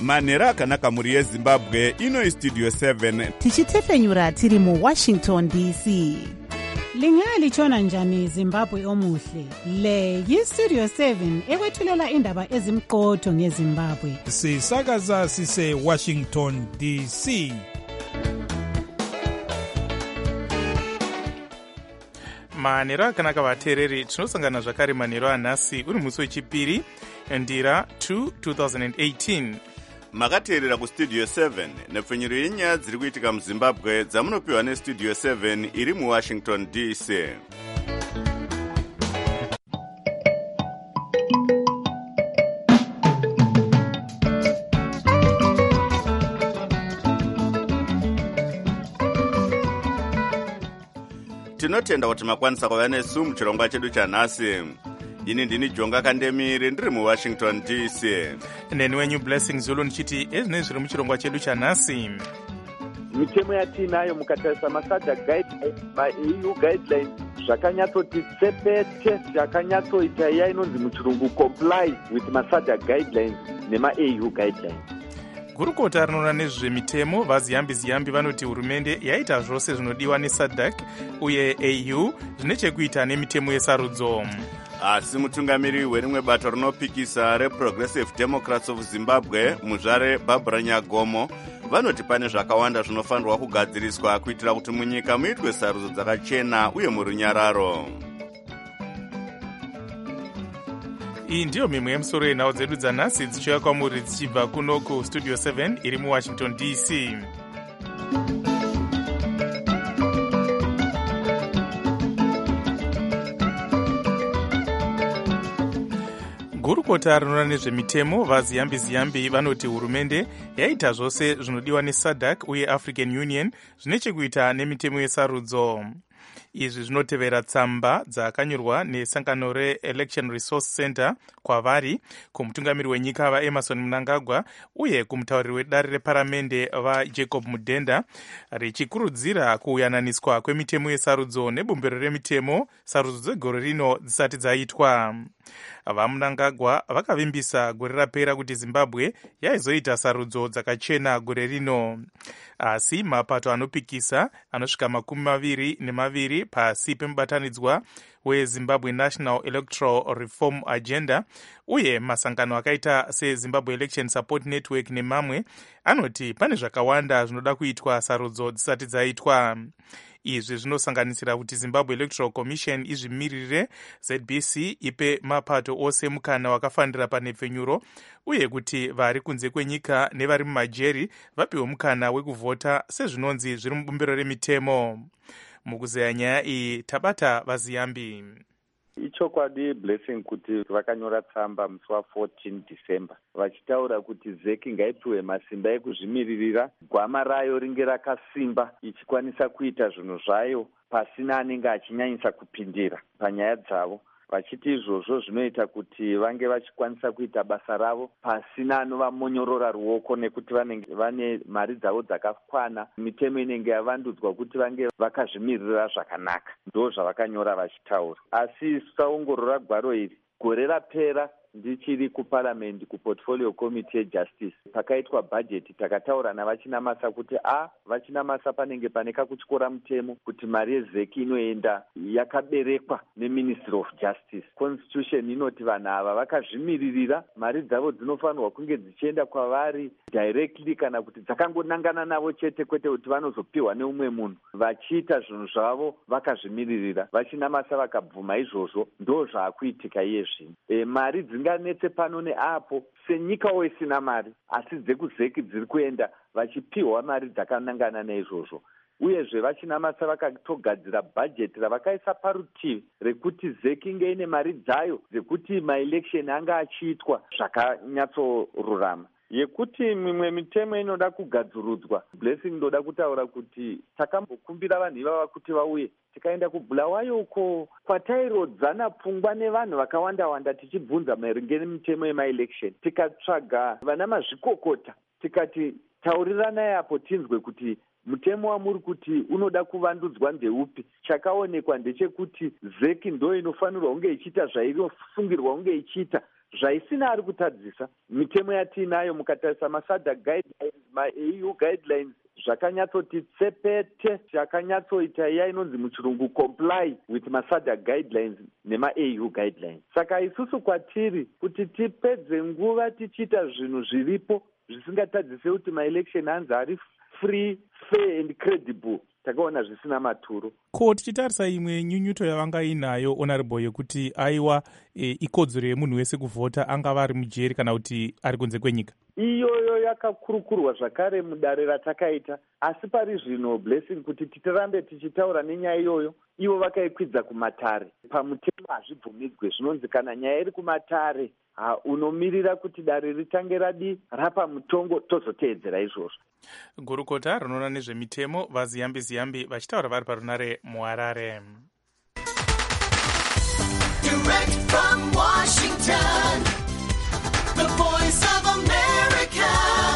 manhero akanaka mhuri yezimbabwe. Ino istudio 7 tichitefenyura tiri muWashington DC. Lingalitshona njani Zimbabwe omuhle? Le yiStudio 7 ekwethulela indaba ezimqotho ngeZimbabwe. Sisakaza sise Washington DC. Manhero akanaka vateereri, tinosangana zvakare manhero anhasi uri musi wechipiri ndira 2018. makateerera kustudio 7 nepfenyuro yenyaya dziri kuitika muzimbabwe dzamunopiwa nestudio 7 iri muwashington DC. tinotenda kuti makwanisa kuva nesu muchirongwa chedu chanhasi. Ini ndini Jonga Kandemiri ndiri muWashington DC. Neni wenyu Blessing Zulu nichiti ezvinenge zviri muchirongwa chedu chanhasi. Mitemo yatinayo mukatarisa masadha guidelines, ma-EU guidelines zvakanyatsoti tsepete, zvakanyatsoita iya inonzi muchirungu comply with masadha guidelines nema-EU guidelines. Gurukota rinoona nezvemitemo vaziyambi vanoti hurumende yaita zvose zvinodiwa neSADC uye AU zvine chekuita nemitemo yesarudzo. Asi mutungamiri werimwe bato rinopikisa reProgressive Democrats of Zimbabwe, muzvare Barbara Nyagomo, vanoti pane zvakawanda zvinofanirwa kugadziriswa kuitira kuti munyika muitwe sarudzo dzakachena uye murunyararo. Iyi ndiyo mimwe yemusoro yenhau dzedu dzanhasi dzichiuya kwamuri dzichibva kuno kustudio 7 iri muWashington DC. Gurukota rinoona nezvemitemo vaziyambi vanoti hurumende yaita zvose zvinodiwa neSADC uye African Union zvine chekuita nemitemo yesarudzo. Izvi zvinotevera tsamba dzakanyorwa nesangano reElection Resource Center kwavari, kumutungamiri wenyika vaEmerson Mnangagwa uye kumutauriri wedare reparamende vaJacob Mudenda, richikurudzira kuuyananiswa kwemitemo yesarudzo nebumbiro remitemo sarudzo dzegore rino dzisati dzaitwa. VaMnangagwa vakavimbisa gore rapera kuti Zimbabwe yaizoita sarudzo dzakachena gore rino. Asi mapato anopikisa anosvika 22 pasi pemubatanidzwa weZimbabwe National Electoral Reform Agenda uye masangano akaita seZimbabwe Election Support Network nemamwe anoti pane zvakawanda zvinoda kuitwa sarudzo dzisati dzaitwa. Izvi zvinosanganisira kuti Zimbabwe Electoral Commission izvimirire, ZBC ipe mapato ose mukana wakafanira panhepfenyuro uye kuti vari kunze kwenyika nevari mumajeri vapiwe mukana wekuvhota sezvinonzi zviri mubumbiro remitemo. Mukuzeya nyaya iyi tabata vaziyambi. Ichokwadi Blessing kuti vakanyora tsamba musi wa14 December vachitaura kuti ZEC ngaipiwe masimba ekuzvimiririra, gwama rayo ringe rakasimba ichikwanisa kuita zvinhu zvayo pasina anenge achinyanyisa kupindira panyaya dzavo. Vachiti izvozvo zvinoita kuti vange vachikwanisa kuita basa ravo pasina anovamonyorora ruoko nekuti vanenge vane mari dzavo dzakakwana. Mitemo inenge yavandudzwa kuti vange vakazvimirira zvakanaka. Ndo zvavakanyora vachitaura. Asi tisaongorora gwaro iri gore rapera ndichiri kuparliament kuportfolio committee yejustice pakaitwa budget takataura navachinamasa kuti vachinamasa panenge pane kakutyora mutemo kuti mari yeZEC inoenda yakaberekwa neMinistry of Justice. Constitution inoti vanhu ava vakazvimiririra, mari dzavo dzinofanirwa kunge dzichienda kwavari directly kana kuti dzakangonangana navo chete, kwete kuti vanozopiwa neumwe munhu. Vachiita zvinhu zvavo vakazvimiririra, vachinamasa vakabvuma izvozvo, ndo zvaakuitika iye zvino. Mari dzinganetse pano neapo senyikawo isina mari, asi dzekuZEC dziri kuenda vachipiwa mari dzakanangana neizvozvo. Uyezve vachinamasa vakatogadzira bhajeti ravakaisa parutivi rekuti ZEC inge ine mari dzayo dzekuti maelection anga achiitwa zvakanyatsorurama. Yekuti mimwe mitemo inoda kugadzirudzwa, Blessing ndoda kutaura kuti takambokumbira vanhu ivava kuti vauye, tikaenda kuBulawayo uko kwatairodzana pfungwa nevanhu vakawanda tichibvunza maringe nemitemo yemaelection, tikatsvaga vana mazvikokota tikati tauriranai apo tinzwe kuti mutemo wamuri kuti unoda kuvandudzwa ndeupi? Chakaonekwa ndechekuti ZEC ndo inofanirwa kunge ichiita zvainosungirwa kunge ichiita, zvaisina ari kutadzisa. Mitemo yatiinayo mukatarisa maSADC guidelines, maAU guidelines, zvakanyatsoti tsepete, zvakanyatsoita iya inonzi muchirungu comply with maSADC guidelines nemaAU guidelines. Saka isusu kwatiri kuti tipedze nguva tichiita zvinhu zviripo zvisingatadzise kuti maelection hanzi ari free, fair and credible, takaona zvisina maturo. Ko tichitarisa imwe nyunyuto yavanga inayo honorable yekuti aiwa ikodzero yemunhu wese kuvhota, angava ari mujeri kana kuti ari kunze kwenyika, iyoyo yakakurukurwa zvakare mudare ratakaita. Asi pari zvino Blessing, kuti titirambe tichitaura nenyaya iyoyo, ivo vakaikwidza kumatare. Pamutemo hazvibvumidzwe, zvinonzi kana nyaya iri kumatare unomirira kuti dare ritange rapa mutongo tozoteedzera izvozvo. Gurukota rinoona nezvemitemo vaziyambi vachitaura vari parunare muHarare. Direct from Washington, the voice of America,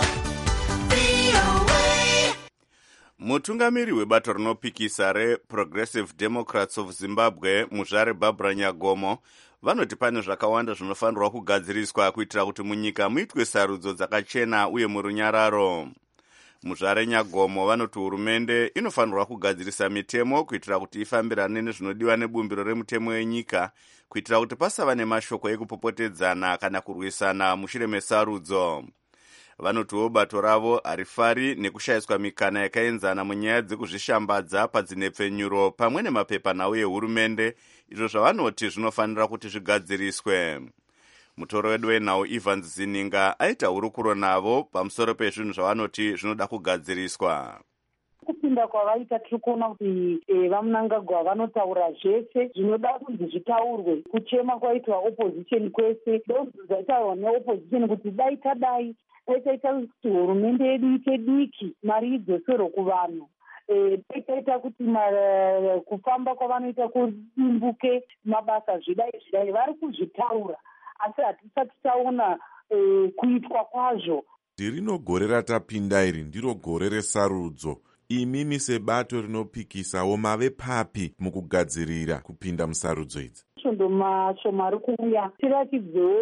VOA. Mutungamiri webato rinopikisa reProgressive Democrats of Zimbabwe, Muzvare Barbara Nyagomo, vanoti pane zvakawanda zvinofanirwa kugadziriswa kuitira kuti munyika muitwe sarudzo dzakachena uye murunyararo. Muzvare Nyagomo vanoti hurumende inofanirwa kugadzirisa mitemo kuitira kuti ifambirane nezvinodiwa nebumbiro remutemo wenyika, kuitira kuti pasava nemashoko ekupopotedzana kana kurwisana mushure mesarudzo. Vanotiwo bato ravo harifari nekushayiswa mikana yakaenzana munyaya dzekuzvishambadza padzinepfenyuro pamwe nemapepanhau ehurumende, izvo zvavanoti zvinofanira kuti zvigadziriswe. Mutoro wedu wenhau Evans Zininga aita hurukuro navo pamusoro pezvinhu zvavanoti zvinoda kugadziriswa. Kupinda kwavaita tiri kuona kuti vamunangagwa vanotaura zvese zvinoda kunzi zvitaurwe. Kuchema kwaitwa opposition kwese ndozvaitaurwa neopposition kuti dai tadai taita kuti hurumende yedu ite diki, mari idzoserwe kuvanhu. Taita kuti kufamba kwavanoita kudimbuke, mabasa zvidai vari kuzvitaura, asi hatisati taona kuitwa kwazvo. Rino gore ratapinda iri ndiro gore resarudzo. Imimi sebato rinopikisawo mave papi mukugadzirira kupinda musarudzo idzi? Svondo mashoma ari kuuya tiratidzewo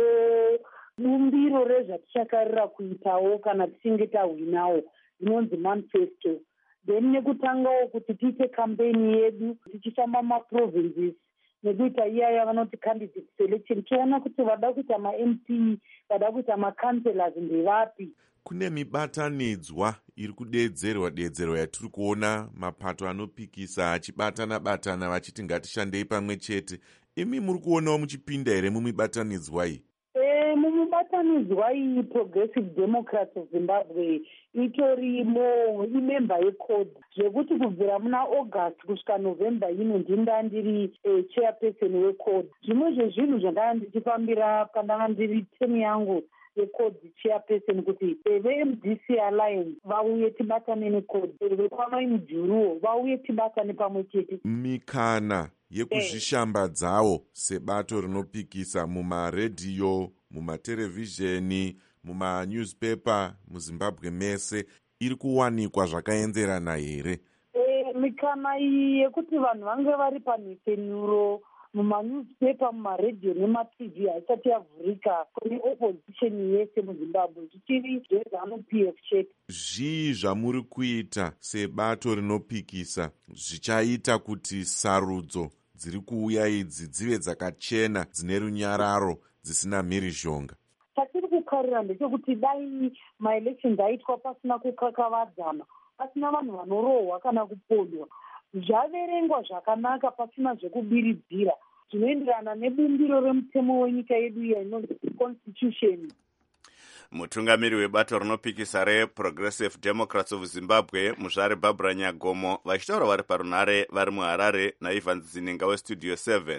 bumbiro rezvatichakarira kuitawo kana tichinge tahwinawo, inonzi manifesto. Then nekutangawo kuti tiite kampeni yedu tichifamba maprovinces nekuita iyaya vanoti candidate selection, tiona kuti vada kuita maMP, vada kuita makanselors ndevapi. Kune mibatanidzwa iri kudeedzerwa yatiri kuona mapato anopikisa achibatana vachiti ngatishandei pamwe chete. Imi muri kuonawo muchipinda here mumibatanidzwa iyi? Mumibatanidzwa iyi Progressive Democrats of Zimbabwe itorimo, imemba yecode, zvekuti kubvira muna August kusvika November ino ndinda ndiri chairperson wecode. Zvimwe zvezvinhu zvandanga ndichifambira pandanga ndiri temu yangu yecode chairperson kuti veMDC Alliance vauye tibatane necode, vekwamai mujuruwo vauye tibatane pamwe chete. Mikana yekuzvishambadzawo sebato rinopikisa mumaredhiyo, mumatherevhizheni, mumanewspaper muZimbabwe mese iri kuwanikwa zvakaenzerana here? Mikana iyi yekuti vanhu vange vari panhepfenyuro mumanewspaper, mumaredhiyo nematv haisati yavhurika kune opposition yese muZimbabwe, zvichiri zveZANU-PF chete. Zvii zvamuri kuita sebato rinopikisa zvichaita kuti sarudzo dziri kuuya idzi dzive dzakachena, dzine runyararo, dzisina mhirizhonga? Chatiri kukarira ndechekuti dai maelections aitwa pasina kukakavadzana, pasina vanhu vanorohwa kana kupondwa, zvaverengwa zvakanaka pasina zvekubiridzira, zvinoenderana nebumbiro remutemo wenyika yedu iya inonzi constitution. Mutungamiri webato rinopikisa reProgressive Democrats of Zimbabwe, Muzvare Barbara Nyagomo, vachitaura vari parunare vari muHarare naEvans Zininga weStudio 7.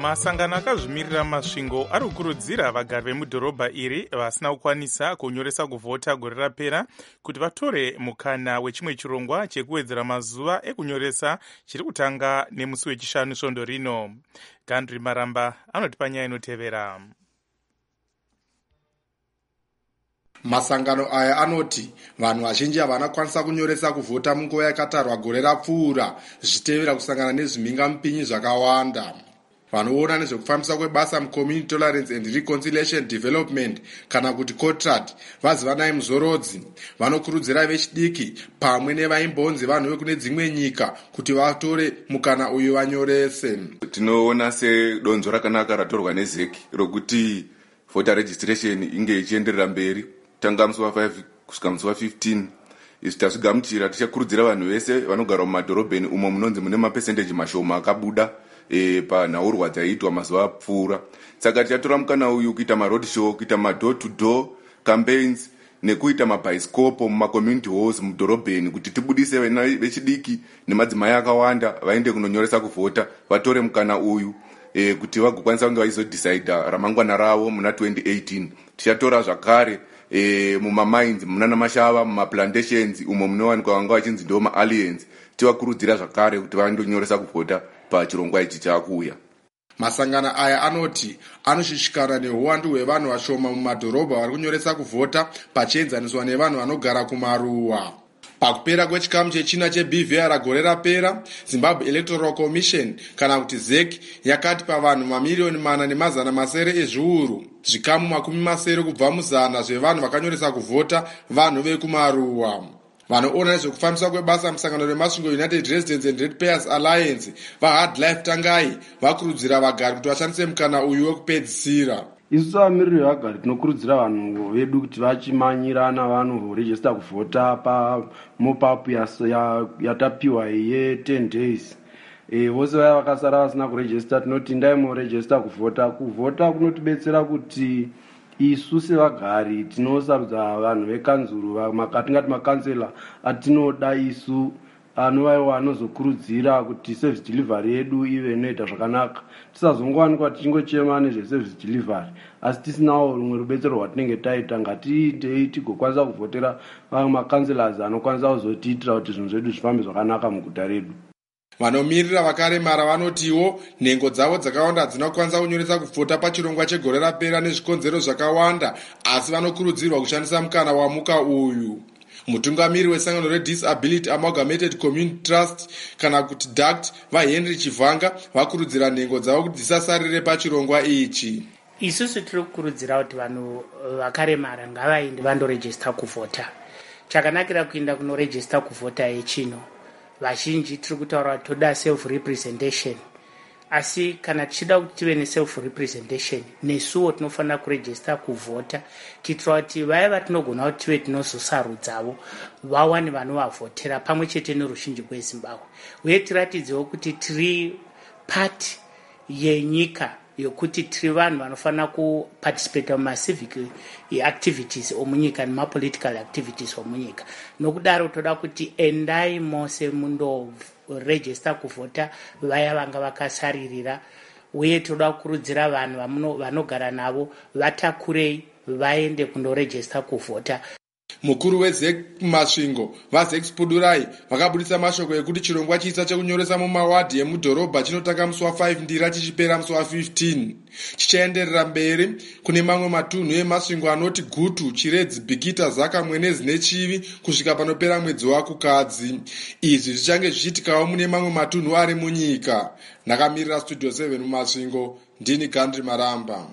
Masangano akazvimirira masvingo ari kukurudzira vagari vemudhorobha iri vasina kukwanisa kunyoresa kuvhota gore rapera kuti vatore mukana wechimwe chirongwa chekuwedzera mazuva ekunyoresa chiri kutanga nemusi wechishanu svondo rino. Gandri Maramba anotipa nyaya inotevera. Masangano aya anoti vanhu vazhinji havana kwanisa kunyoresa kuvhota munguva yakatarwa gore rapfuura zvichitevera kusangana nezvimhingamupinyi zvakawanda. Vanoona nezvekufambisa kwebasa muCommunity Tolerance and Reconciliation Development kana kuti COTRAD vazivanai muzorodzi vanokurudzira vechidiki pamwe nevaimbonzi vanhu vekune dzimwe nyika kuti vatore mukana uyu vanyorese. Tinoona sedonzo rakanaka ratorwa neZEC rokuti voter registration inge ichienderera mberi tanga musi wa5 kusvika musi wa15. Izvi tazvigamuchira tichakurudzira vanhu vese vanogara mumadhorobheni umo munonzi mune mapesendeji mashoma akabuda panhaurwa dzaiitwa mazuva apfuura. Saka tichatora mukana uyu kuita maroad show, kuita madoor to door campaigns nekuita mabhaisikopo mumaCommunity halls mudhorobheni kuti tibudise vana vechidiki nemadzimai akawanda vaende kunonyoresa kuvhota vatore mukana uyu kuti vagokwanisa kunge vaizodecida ramangwana ravo muna 2018. Tichatora zvakare mumamines munana mashava mumaplantations umo munowanikwa vanga vachinzi ndo maaliens tivakurudzira zvakare kuti vandonyoresa kuvhota pachirongwa ichi chakuuya. Masangano aya anoti anoshushikana neuwandu hwevanhu vashoma mumadhorobha vari kunyoresa kuvhota pachienzaniswa nevanhu vanogara kumaruwa. Pakupera kwechikamu chechina cheBVR gore rapera, Zimbabwe Electoral Commission kana kuti ZEC yakati pavanhu mamiliyoni 400,000 ezviuru zvikamu 70 kubva muzana zvevanhu vakanyoresa kuvhota vanhu vekumaruwa. Vanoona nezvekufambiswa kwebasa musangano remasvingo United Residents and Ratepayers Alliance vaHard Life Tangai vakurudzira vagari kuti vashandise mukana uyu wekupedzisira. Isu vamiriri vagari tinokurudzira vanhu vedu kuti vachimanyirana vanhu kurejista kuvhota pamopapu yatapiwa ye10 days. Vose vaya vakasara vasina kurejista tinoti ndai murejista kuvhota. Kuvhota kunotibetsera kuti isu sevagari tinosarudza vanhu vekanzuru tingati makansela atinoda isu anovaiwa anozokurudzira kuti service delivery yedu ive inoita zvakanaka. Tisazongowanikwa tichingochema nezveservice delivery asi tisinawo rumwe rubetsero rwatinenge taita ngatiitei tigokwanisa kuvhotera vamwe makanselas anokwanisa kuzotiitira kuti zvinhu zvedu zvifambe zvakanaka muguta redu. Vanomirira vakaremara vanotiwo nhengo dzavo dzakawanda hadzina kukwanisa kunyoresa kuvhota pachirongwa chegore rapera nezvikonzero zvakawanda asi vanokurudzirwa kushandisa mukana wamuka uyu. Mutungamiri wesangano reDisability Amalgamated Community Trust kana kuti DACT vaHenry Chivanga vakurudzira nhengo dzavo kuti dzisasarire pachirongwa ichi. Isusu tiri kukurudzira kuti vanhu vakaremara ngavaende vandorejista kuvhota. Chakanakira kuenda kunorejista kuvhota yechino vazhinji tiri kutaura toda self representation asi kana tichida kuti tive neself representation nesuwo tinofanira kurejista kuvhota kuitira kuti vaya vatinogona kuti tive tinozosarudzavo vawane vanovavhotera pamwe chete neruzhinji rweZimbabwe uye tiratidzewo kuti tiri pati yenyika yokuti tiri vanhu vanofanira kuparticipate mumacivic activities omunyika nemapolitical activities omunyika. Nokudaro toda kuti endai mose mundorejista kuvhota vaya vanga vakasaririra uye toda kukurudzira vanhu vanogara navo vatakurei vaende kundorejista kuvhota. Mukuru weZEC masvingo vaZEC Spudurai vakabudisa mashoko ekuti chirongwa chisa chekunyoresa mumawadhi emudhorobha chinotanga musi wa5 ndira chichipera musi wa15 chichaenderera mberi kune mamwe matunhu emasvingo anoti Gutu, Chiredzi, Bhikita, Zaka, Mwenezi neChivi kusvika panopera mwedzi waKukadzi. Izvi zvichange zvichitikawo mune mamwe matunhu ari munyika. Ndakamirira Studio 7 mumasvingo ndini Gandri Maramba.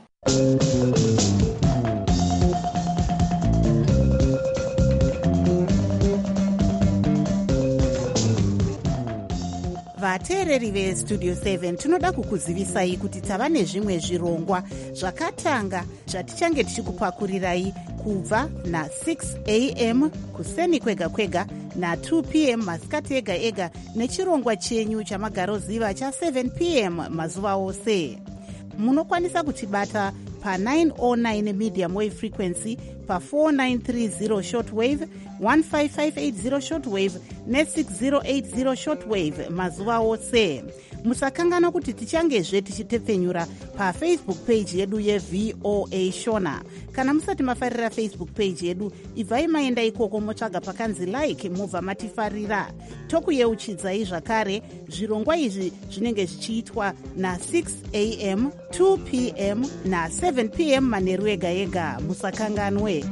vateereri vestudio 7 tinoda kukuzivisai kuti tava nezvimwe zvirongwa zvakatanga zvatichange tichikupakurirai kubva na6 am kuseni kwega kwega na2 pm masikati ega ega nechirongwa chenyu chamagaroziva cha7 pm mazuva ose. Munokwanisa kutibata pa909 medium wave frequency, pa4930 shortwave, 15580 shortwave ne6080 shortwave mazuva ose. Musakangana kuti tichangezve tichitepfenyura pafacebook page yedu yeVOA Shona. Kana musati mafarira Facebook page yedu, ibvai maenda ikoko motsvaga pakanzi like mubva matifarira. Tokuyeuchidzai zvakare zvirongwa izvi zvinenge zvichiitwa na6 am, 2 pm na7 pm manheru ega ega. Musakanganwe.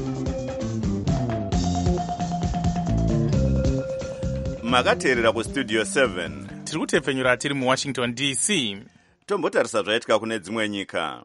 Makateerera kustudio 7 tiri kutepfenyura tiri muwashington DC. Tombotarisa zvaitika kune dzimwe nyika.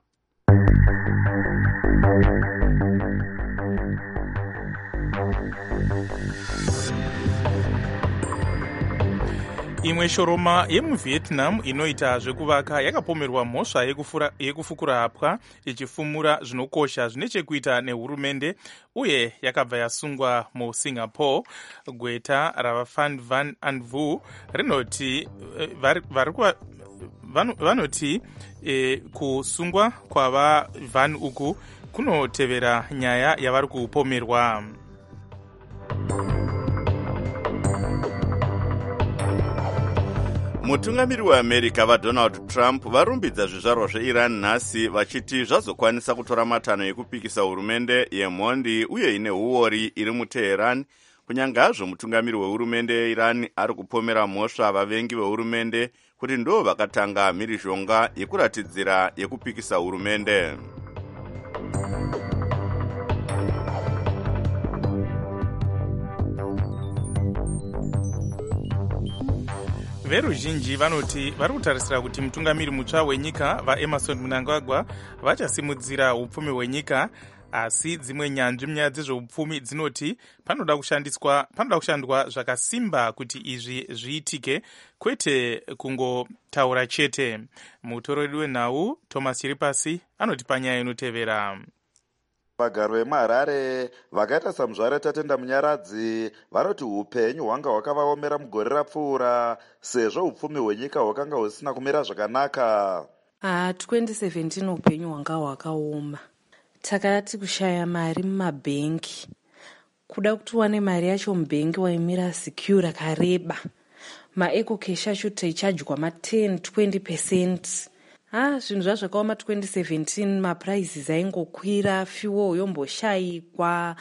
Imwe shoroma yemuvietnam inoita zvekuvaka yakapomerwa mhosva yekufukura hapwa ichifumura zvinokosha zvine chekuita nehurumende uye yakabva yasungwa musingapore. Gweta ravaFan Van Anvu rinoti vanoti kusungwa kwavaVan uku kunotevera nyaya yavari kupomerwa. Mutungamiri weAmerica vaDonald Trump varumbidza zvizvarwa zveIran nhasi vachiti zvazokwanisa kutora matanho ekupikisa hurumende yemhondi uye ine huori iri muTeheran. Kunyange hazvo mutungamiri wehurumende yeIran ari kupomera mhosva vavengi vehurumende kuti ndo vakatanga mhirizhonga yekuratidzira yekupikisa hurumende. Veruzhinji vanoti vari kutarisira kuti mutungamiri mutsva wenyika vaEmerson Mnangagwa vachasimudzira upfumi hwenyika, asi dzimwe nyanzvi munyaya dzezveupfumi dzinoti panoda kushandwa zvakasimba kuti izvi zviitike, kwete kungotaura chete. Mutorori wenhau Thomas Chiripasi anoti panyaya inotevera. Vagari vemuHarare vakaita samuzvare Tatenda Munyaradzi vanoti upenyu hwanga hwakavaomera mugore rapfuura sezvo upfumi hwenyika hwakanga husina kumira zvakanaka. 2017 upenyu hwanga hwakaoma. Takati kushaya mari mumabhengi. Kuda kuti wane mari yacho mubhengi waimira secure rakareba. Maeko cash acho taichajwa 10-20%. Zvinhu zvazvakaoma 2017 maprizes aingokwira, fuel yomboshayikwa.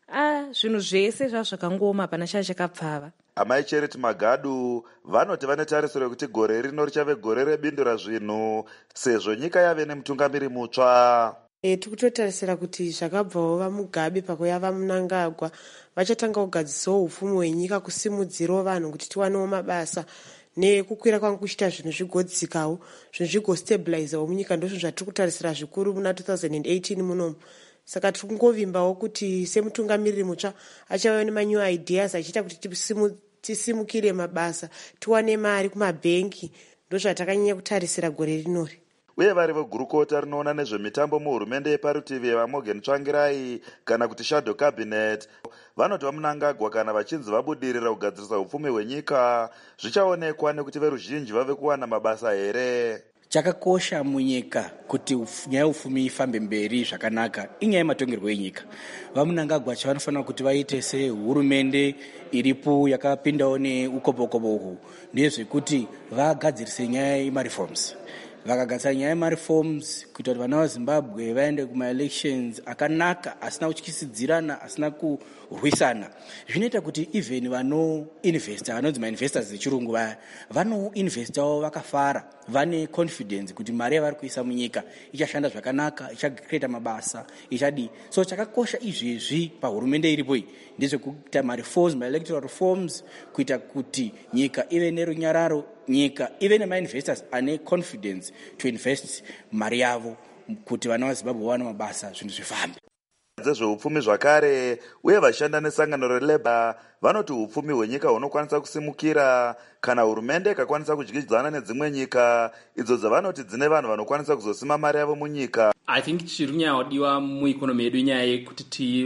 Zvinhu zvese zvazvakangooma pana chakapfava. Amai Charity Magadu vanoti vane tarisiro yekuti gore rino richave gore rebindura zvinhu sezvo nyika yave nemutungamiri mutsva. Tikutotarisira kuti zvakabvawo vaMugabe pakuya vaMnangagwa vachatanga kugadzisawo upfumi hwenyika, kusimudzirawo vanhu kuti tiwanewo mabasa nekukwira kwangu kuchita zvinhu zvigodzikawo, zvinhu zvigostabilizawo munyika. Ndozvinhu zvatiri kutarisira zvikuru muna 2018 munomu. Saka tiri kungovimbawo kuti semutungamiriri mutsva achava nemanew ideas achiita kuti tisimukire mabasa, tiwane mari kumabhengi. Ndozvatakanyanya kutarisira gore rinori. Uye vari vegurukota rinoona nezvemitambo muhurumende yeparutivi vaMorgan Tsvangirai kana kuti Shadow Cabinet vanoti vaMnangagwa kana vachinzi vabudirira kugadzirisa upfumi hwenyika zvichaonekwa nekuti veruzhinji vave kuwana mabasa here. Chakakosha munyika kuti nyaya yeupfumi ifambe mberi zvakanaka inyaya yematongerwo enyika. VaMnangagwa chavanofanira kuti vaite sehurumende iripo yakapindawo neukobokobo uhu ndezvekuti vagadzirise nyaya yemareforms. Vakagadzira nyaya yemareforms kuita kuti vana vaZimbabwe vaende kumaelections akanaka, asina kutyisidzirana, asina kurwisana. Zvinoita kuti even vanoinvesta, vanonzi mainvestors zechirungu vaya, vanoinvestawo vakafara, vane confidence kuti mari yavari kuisa munyika ichashanda zvakanaka, ichacreata mabasa, ichadi. So chakakosha izvezvi pahurumende iripo iyi ndezvekuita mareforms, maelectoral reforms, kuita kuti nyika ive nerunyararo, nyika ive nemainvestors ane confidence to invest mari yavo kuti vana vaZimbabwe vawane mabasa, zvinhu zvifambe. Dzezveupfumi zvakare uye vashanda nesangano reLabour vanoti upfumi hwenyika hunokwanisa kusimukira kana hurumende ikakwanisa kudyidzana nedzimwe nyika idzo dzavanoti dzine vanhu vanokwanisa kuzosima mari yavo munyika. I think chiri kunyadiwa muikonomi yedu nyaya yekuti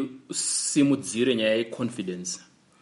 tisimudzire nyaya yeconfidence.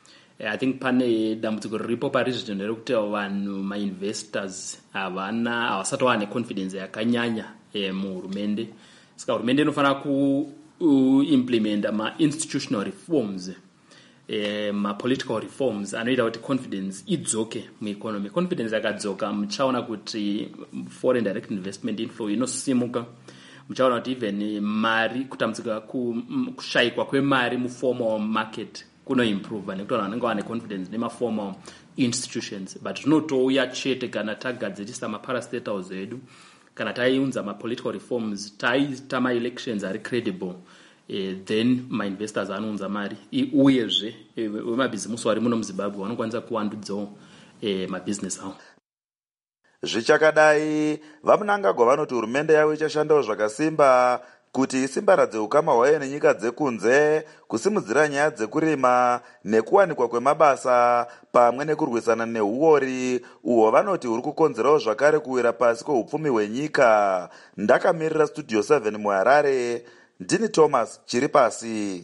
I think pane dambudziko riripo parizvino rekuti vanhu mainvestors havasati vane confidence yakanyanya muhurumende. Saka hurumende inofanira kuimplementa ma-institutional reforms mapolitical reforms anoita kuti confidence idzoke mueconomy. Confidence yakadzoka, muchaona kuti foreign direct investment inflow inosimuka, muchaona kuti even mari, kutambudzika kushayikwa kwemari muformal market kunoimprove nekuti vanhu vanenge vane confidence nemaformal institutions. But zvinotouya chete kana tagadzirisa maparastatals edu, kana taiunza mapolitical reforms, taita maelections ari credible, then mainvestors anounza mari uyezve vemabhizimusi vari muno muzimbabwe vanokwanisa kuvandudzawo mabusiness avo. Zvichakadai, vaMnangagwa vanoti hurumende yavo ichashandawo zvakasimba kuti isimbaradze ukama hwayo nenyika dzekunze, kusimudzira nyaya dzekurima nekuwanikwa kwemabasa pamwe nekurwisana neuori uhwo vanoti huri kukonzerawo zvakare kuwira pasi kweupfumi hwenyika. Ndakamirira Studio 7 muHarare, ndini Thomas Chiripasi.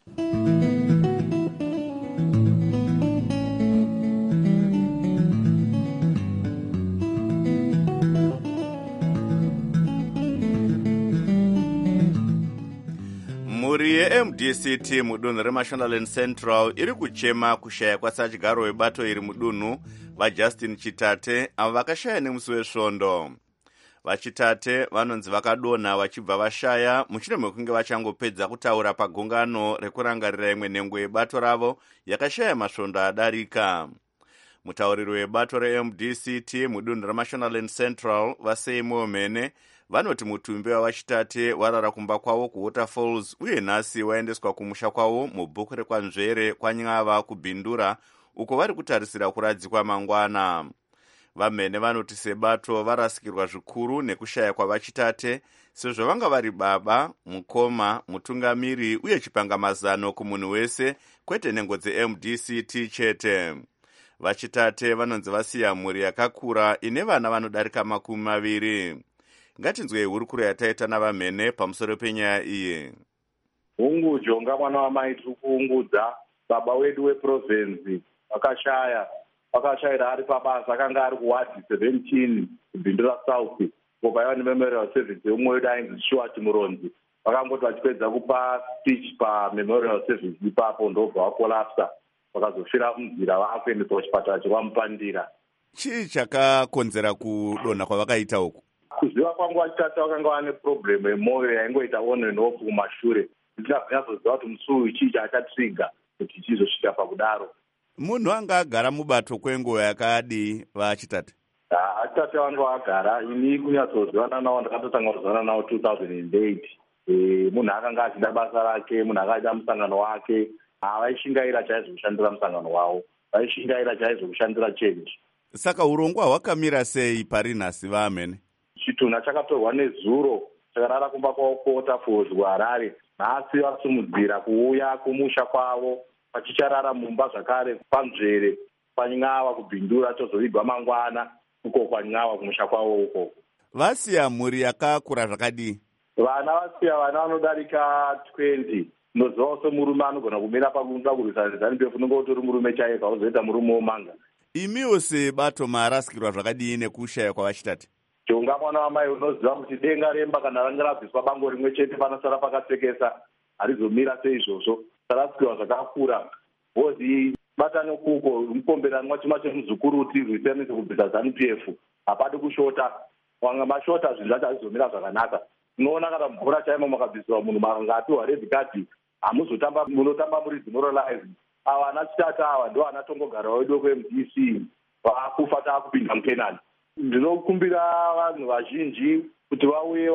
Mhuri yeMDCT mudunhu reMashonaland Central iri kuchema kushaya kwatsachigaro webato iri mudunhu vaJustin Chitate avo vakashaya nemusi wesvondo. VaChitate vanonzi vakadonha vachibva vashaya mushure mekunge vachangopedza kutaura pagungano rekurangarira imwe nhengo yebato ravo yakashaya masvondo adarika. Mutauriri webato reMDCT mudunhu reMashonaland Central vaSeymour Mene vanoti mutumbi wavaChitate warara kumba kwavo kuWaterfalls uye nhasi waendeswa kumusha kwavo mubhuku rekwanzvere kwaNyava kuBhindura uko vari kutarisira kuradzikwa mangwana. VaMene vanoti sebato varasikirwa zvikuru nekushaya kwavaChitate sezvo vanga vari baba, mukoma, mutungamiri uye chipangamazano kumunhu wese, kwete nhengo dzeMDCT chete. VaChitate vanonzi vasiya mhuri yakakura ine vana vanodarika 20. Ngatinzwei hurukuro yataita navaMene pamusoro penyaya iyi. Ungujonga mwana wamai tiri kuungudza baba wedu weprovinsi vakashayira ari pabasa, akanga ari kuwadi 17 kuBhindura South uko paiva nememorial service yeumwe wedu ainzi Stuart Muronzi. Vakangoti vachipedza kupa speech pamemorial service ipapo ndobva vakolapsa vakazofira munzira vakuendeswa kuchipatara chekwaMupandira. Chii chakakonzera kudonha kwavakaita uku? Kuziva kwangu vaChitate vakanga vane problem yemwoyo yaingoita on and off kumashure. Ndinazvinatsoziva kuti musi uyu chii chachatriga kuti chizosvika pakudaro. Munhu anga agara mubato kwenguva yakadi vaChitate? Chitate vanga vagara, ini kunyatsozivana navo ndakatotanga kuzivana navo 2008. Munhu akanga achida basa rake, munhu akaita musangano wake, vaishingaira chaizvo kushandira musangano wavo, vaishingaira chaizvo kushandira change. Saka urongwa hwakamira sei pari nhasi vaMene? Chitunha chakatorwa nezuro chakarara kumba kwavo kuWaterfalls kuHarare. Nhasi vasumudzira kuuya kumusha kwavo vachicharara mumba zvakare panzvere kwaNyava kuBhindura chozovigwa mangwana uko kwaNyava kumusha kwavo ukoko. Vasiya mhuri yakakura zvakadii? Vana vasiya vana vanodarika 20. Nozivawo semurume anogona kumira pakurwisana neZANU-PF unenge utori murume chaiko, auzoita murume womanga. Imiwo sebato marasikirwa zvakadii nekushaya kwavaChitate? Jonga mwana wamai, unoziva kuti denga remba kana ranga rabviswa bango rimwe chete panosara pakatsekesa harizomira seizvozvo. Tarasikirwa zvakakura. Hozi batano kuko mupomberanwa chima chemuzukuruti rwisenese kubvisa ZANU-PF hapadi kushota. Wanga mashota zvinhu zvacho hazvizomira zvakanaka. Unoona kana mvura chaimo makabviswa munhu manga apiwa red card, hamuzotamba, munotamba muri demoralized. Ava anaChitate ava ndo anatongogara wedu kweMDC vakufa taakupinda mupenani. Ndinokumbira vanhu vazhinji kuti vauye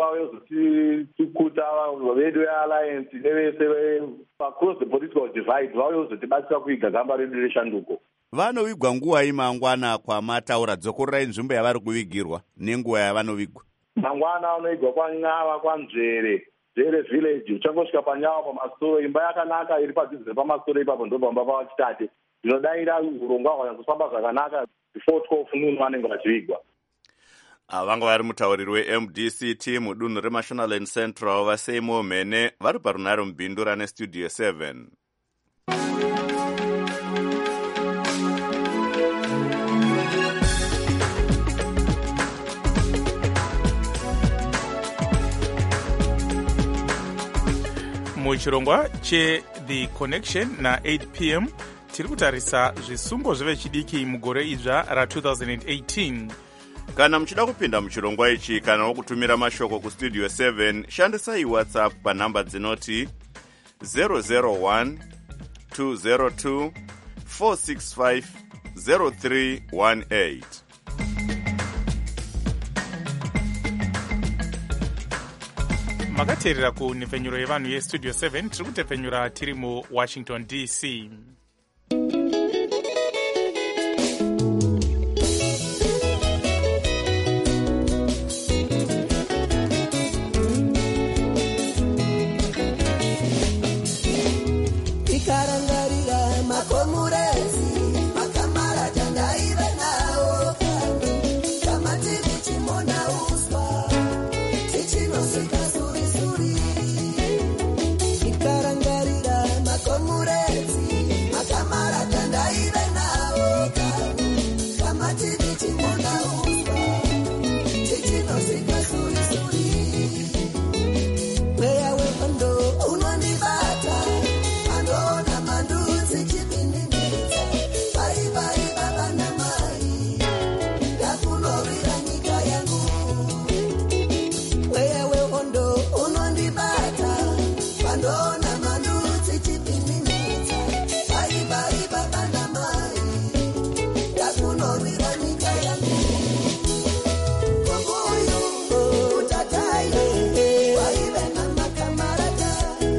vazotikuta vedu vealliance nevese across the political divide vauye kuzotibatsira kuiga gamba redu reshanduko. Vanovigwa nguva mangwana kwamataura, dzokororai nzvimbo yavari kuvigirwa nenguva yavanovigwa. Mangwana anoigwa kwaNyava kwaNzvere village, uchangosvika paNyava pamasoro, imba yakanaka iri padhuze pamasoro ipapo ndo pamba pavaChitate. Ndinodaira urongwa hwanyatsoshamba zvakanaka before 12 noon vanenge vachivigwa. Vanga vari mutauriri weMDCT mudunhu reMashonaland Central vaSeymour Mene vari parunhare muBhindura neStudio 7. Muchirongwa che The Connection na8 p.m. tiri kutarisa zvisumbo zvevechidiki mugore idzva ra2018. kana muchida kupinda muchirongwa ichi kana kutumira mashoko kustudio 7 shandisai whatsapp panhamba dzinoti 001 202 465 0318. makateerera kunhepfenyuro yevanhu yestudio 7 tiri kutepfenyura tiri muwashington dc. ikarangarira makomurezi makamara tandaive nawo kama tiri chimona uswa tichinosvika surisuri ikarangarira makomurezi makamara tandaive nawo kama tiri chimona uswa tichinosvika surisuri mweya wehondo unondibata andona mandudzi chipindinidza baibai baba namai ndakunovira nyika yangu mweya wehondo unondibata andona mandudzi chipindinidza baibai baba namai ndakunovira nyika yangu komoyo utatai waive namakamarata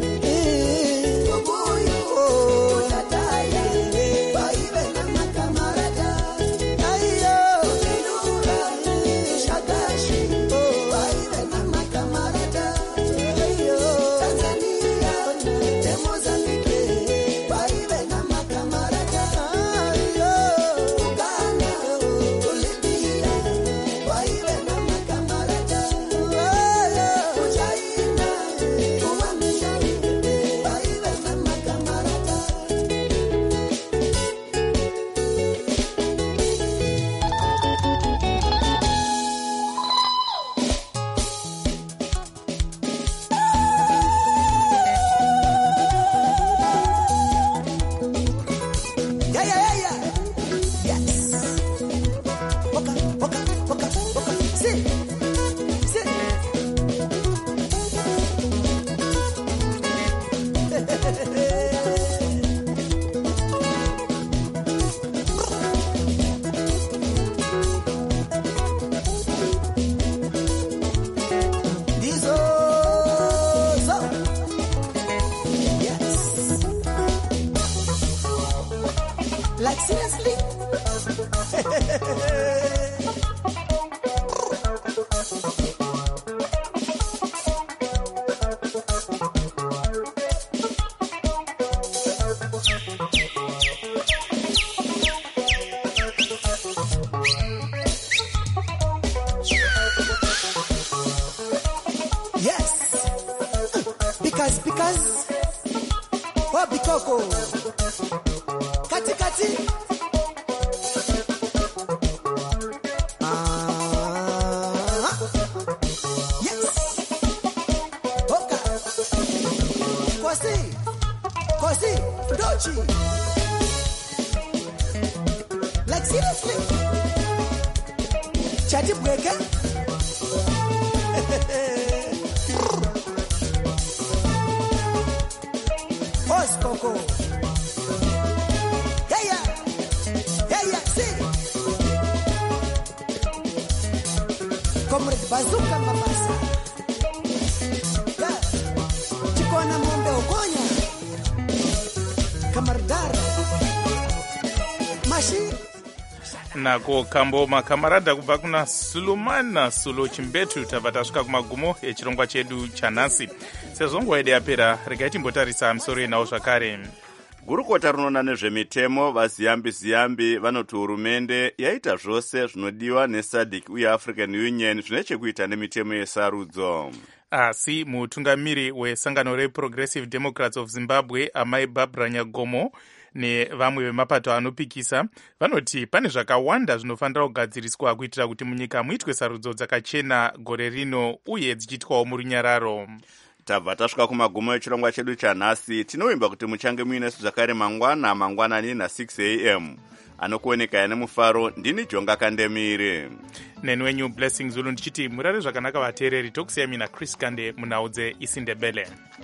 Like seriously? Yes. Because Wabikoko. Kati. Yes. Oka. Kosi. Dochi. Like seriously. Chatty breaker. Coco. Yeah, see. Comrade Bazooka Mapasa. Yeah. Chikona Mombe Ogonya. Kamardara. Mashi. nako kambo makamarada kubva kuna Sulumana Sulo Chimbetu tabva tasvika kumagumo echirongwa chedu chanhasi. Sezvo nguva yedu yapera, regai timbotarisa misoro yenawo zvakare. Gurukota rinoona nezvemitemo vaziyambi vanoti hurumende yaita zvose zvinodiwa neSADC uye African Union zvine chekuita nemitemo yesarudzo. Asi mutungamiri wesangano reProgressive Democrats of Zimbabwe amai Barbara Nyagomo nevamwe vemapato anopikisa vanoti pane zvakawanda zvinofanira kugadziriswa kuitira kuti munyika muitwe sarudzo dzakachena gore rino uye dzichiitwawo murunyararo. tabva tasvika kumagumo echirongwa chedu chanhasi. Tinovimba kuti muchange muinesu zvakare mangwanani na6 am anokuonekai nemufaro. Ndini Jonga Kandemire neni wenyu Blessing Zulu ndichiti murare zvakanaka vateereri. Tokusiyami naChris Kande munhau dzeIsindebele.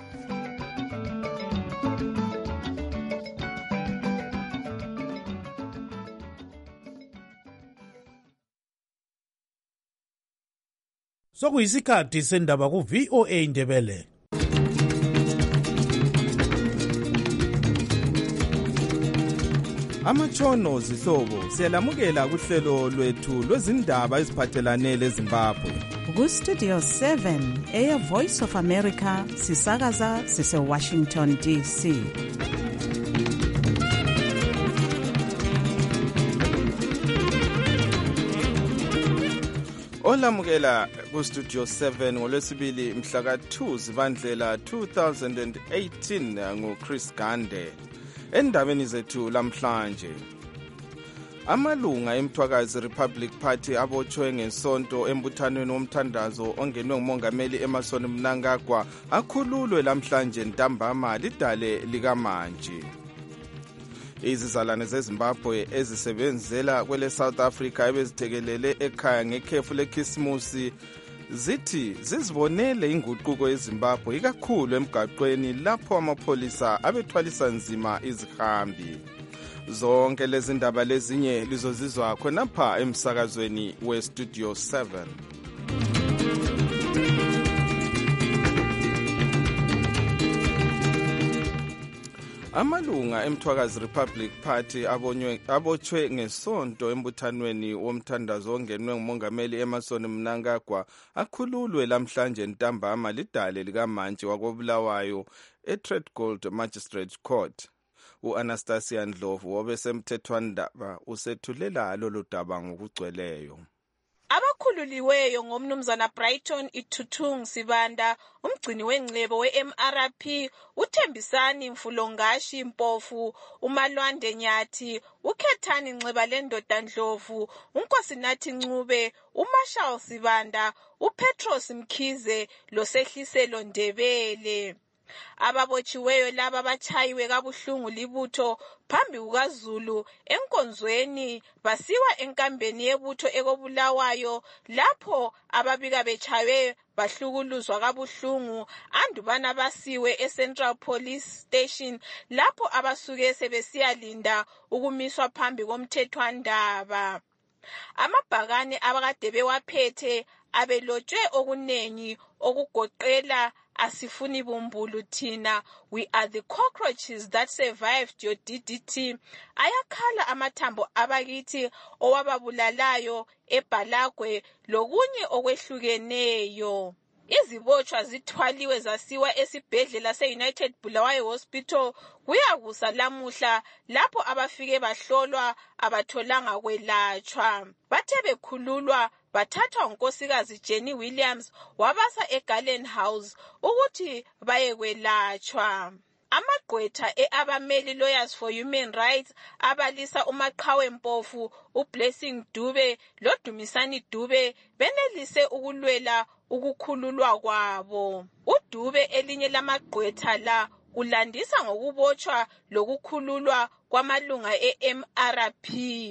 Sokuyisikhathi sendaba ku-VOA Ndebele. Amatshono zihlobo siyalamukela kuhlelo lwethu lwezindaba eziphathelane leZimbabwe. Ku-Studio 7 Air Voice of America sisakaza sise-Washington DC. Olamukela ku-Studio 7 ngolwesibili mhla ka-2 Zibandlela 2018 nguChris Gande. Endabeni zethu lamhlanje, amalunga eMthwakazi Republic Party abotshwe ngesonto embuthanweni womthandazo ongenwe ngumongameli Emmerson Mnangagwa akhululwe lamhlanje ntambama lidale likaMantshi. Izizalwane zeZimbabwe ezisebenzela kwele South Africa ebezithekelele ekhaya ngekhefu lekhisimusi zithi zizibonele inguquko eZimbabwe ikakhulu emgaqweni lapho amapholisa abethwalisa nzima izihambi. Zonke lezi ndaba lezinye lizozizwa khonapha emsakazweni weStudio 7. Amalunga eMthwakazi Republic Party abotshwe ngesonto embuthanweni womthandazo ongenwe ngumongameli Emmerson Mnangagwa akhululwe lamhlanje ntambama lidale likaMantshi wakobulawayo eTreadgold Magistrate Court. U-Anastasia Ndlovu obesemthethwandaba usethulela lolu daba ngokugcweleyo. Abakhululiweyo ngomnumzana Brighton Itutung Sibanda, umgcini wengcebo we-MRP, uThembisani Mfulongashi Mpofu, uMalwande Nyathi, uKhethani Nxiba lendoda Ndlovu, uNkosinathi Ncube, uMarshall Sibanda, uPetros Mkhize loSehliselo Ndebele. Ababotshiweyo laba bachayiwe kabuhlungu libutho phambi kukaZulu enkonzweni basiwa enkambeni yebutho ekobulawayo lapho ababika bechayiwe bahlukuluzwa kabuhlungu andubana basiwe eCentral Police Station lapho abasuke sebesiyalinda ukumiswa phambi komthethwandaba. Amabhakane abakade bewaphethe abelotshwe okunengi okugoqela asifuni bumbulu thina, we are the cockroaches that survived your DDT, ayakhala amathambo abakithi owababulalayo eBhalagwe lokunye okwehlukeneyo. Izibotshwa zithwaliwe zasiwa esibhedlela se-United Bulawayo Hospital kuyakusa lamuhla lapho abafike bahlolwa abatholanga kwelatshwa. Bathe bekhululwa bathathwa unkosikazi Jenny Williams wabasa eGarlen House ukuthi bayekwelatshwa. Amagqwetha e-Abameli Lawyers for Human Rights abalisa uMaqhawe Mpofu, uBlessing Dube loDumisani Dube benelise ukulwela ukukhululwa kwabo. uDube elinye lamagqwetha la ulandisa ngokubotshwa lokukhululwa kwamalunga e-MRP.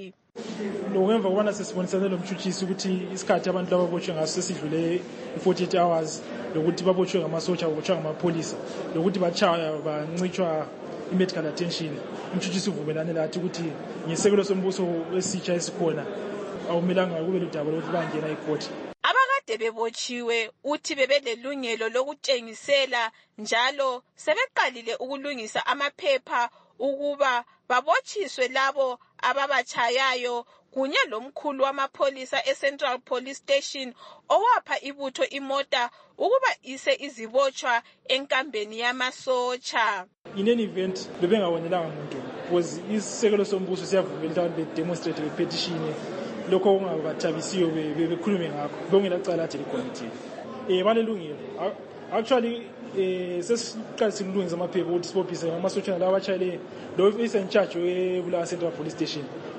Ngemva kokubana sesibonisane lomtshutshisi ukuthi isikhathi abantu ababotshwe ngaso sesidlule 48 hours lokuthi babotshwe ngamasotsha babotshwa ngamapholisa lokuthi bachaya bancitshwa i-medical attention, umtshutshisi uvumelane lathi ukuthi ngesekelo sombuso esitsha esikhona awumelanga kube ludaba lokuthi bangena ikoti. Abakade bebotshiwe uthi bebelelungelo lokutshengisela njalo sebeqalile ukulungisa amaphepha ukuba babotshiswe labo ababachayayo kunye lomkhulu wamapholisa eCentral Police Station owapha ibutho imota ukuba ise izibotshwa enkambeni yamasotsha. In any event bebengawonelanga muntu because isekelo sombuso siyavumela ukuthi bedemonstrate bepetition lokho kungabathabisiyo bekhulume ngakho bongelacala athi likomiti balelungelo actually sesiqalise ukulungisa amaphepha ukuthi sibophise ngamasotsha lawa abachayele lo is in charge weBulawayo Central Police Station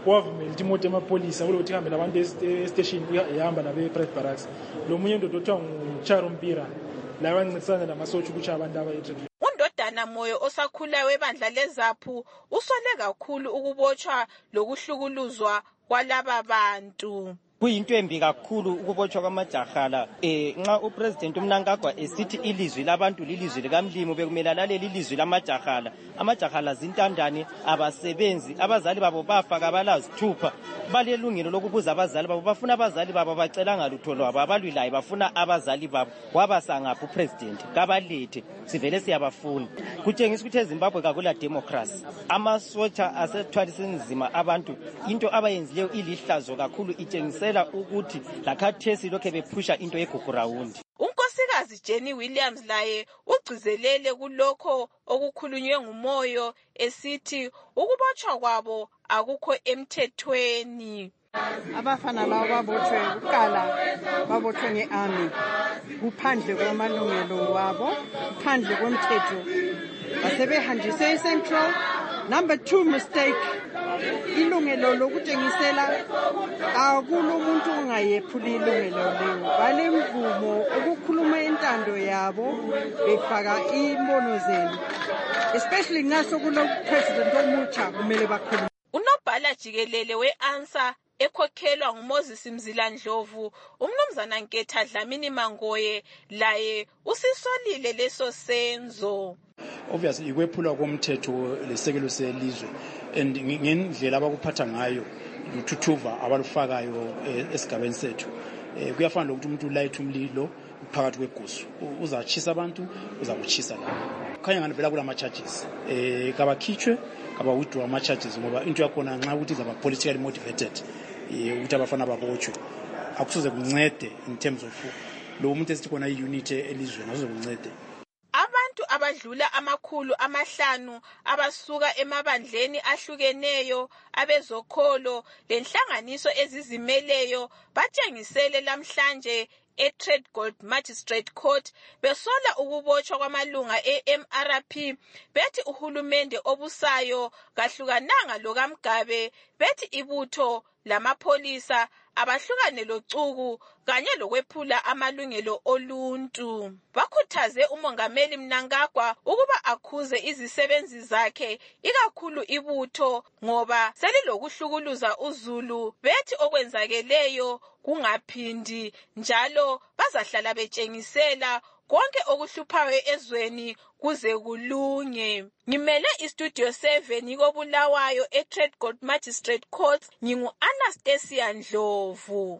wavumela ukuthi imoto emapolisa kulokuthi ihambe nabantu estation ihamba nabe-private barracks. Lo munye ndoda othiwa nguCharo Mpira la bancintisana namasotsha ukuthi abantu abayi-trade. UNdodana Moyo osakhulayo webandla leZAPHU usole kakhulu ukubotshwa lokuhlukuluzwa kwalaba bantu. Kuyinto embi kakhulu ukubotshwa kwamajahala. Nxa uPresident uMnangagwa esithi ilizwi labantu lilizwi likamlimo bekumele laleli ilizwi lamajahala. Amajahala zintandane abasebenzi, abazali babo bafa kabalazithupha. Balelungelo lokubuza abazali babo, bafuna abazali babo bacelanga lutho lwabo, abalwilayo bafuna abazali babo. Wabasangaphi uPresident? Kabalethe sivele siyabafuna. Kutshengisa ukuthi eZimbabwe kakula democracy. Amasotsha asethwalisa nzima abantu, into abayenzileyo ilihlazo kakhulu, itshengisela ukuthi lakhathesi lokho bephusha into yegugurawundi. unkosikazi Jenny Williams laye ugcizelele kulokho okukhulunywe nguMoyo esithi ukubotshwa kwabo akukho emthethweni. Abafana labo babotshwe kuqala, babotshwe nge-army kuphandle kwamalungelo wabo, phandle komthetho, basebehanjiswe e-Central. Number 2 mistake, ilungelo lokutshengisela akulomuntu ongayephuli ilungelo leyo. Balemvumo ukukhuluma intando yabo befaka imbono zenu, especially ngaso kulo president omutsha kumele bakhulume. Unobhala jikelele we-ANSA ekhokhelwa nguMoses Mzila Ndlovu, umnumzana Nketha Dlamini Mangoye laye usisolile leso senzo. Obviously ikwephula komthetho lesekelo selizwe and ngendlela abakuphatha ngayo luthuthuva abalufakayo esigabeni sethu. Kuyafana lokuthi umuntu ulayitha umlilo phakathi kwegusu, uzachisa abantu, uzakuchisa lapho. Khanya ngani vela kula ma-charges kabakhitshwe withdraw ama-charges ngoba into yakhona nxa ukuthi izaba politically motivated ukuthi abafana babotshwe akusoze kuncede in terms of lo muntu esithi khona i-unity elizweni akusoze kuncede. Abantu abadlula 500 abasuka emabandleni ahlukeneyo abezokholo lenhlanganiso ezizimeleyo batshengisele lamhlanje e-Trade Gold Magistrate Court besola ukubotshwa kwamalunga e-MRP, bethi uhulumende obusayo kahlukananga lokaMgabe, bethi ibutho lamapolisa abahlukane locuku kanye lokwephula amalungelo oluntu. Bakhuthaze umongameli Mnangagwa ukuba akhuze izisebenzi zakhe ikakhulu ibutho ngoba selilokuhlukuluza uZulu, bethi okwenzakeleyo kungaphindi njalo bazahlala betshengisela konke okuhluphayo ezweni kuze kulunge. Ngimele iStudio 7 koBulawayo eTrade Gold Magistrate Court, ngingu-Anastasia Ndlovu.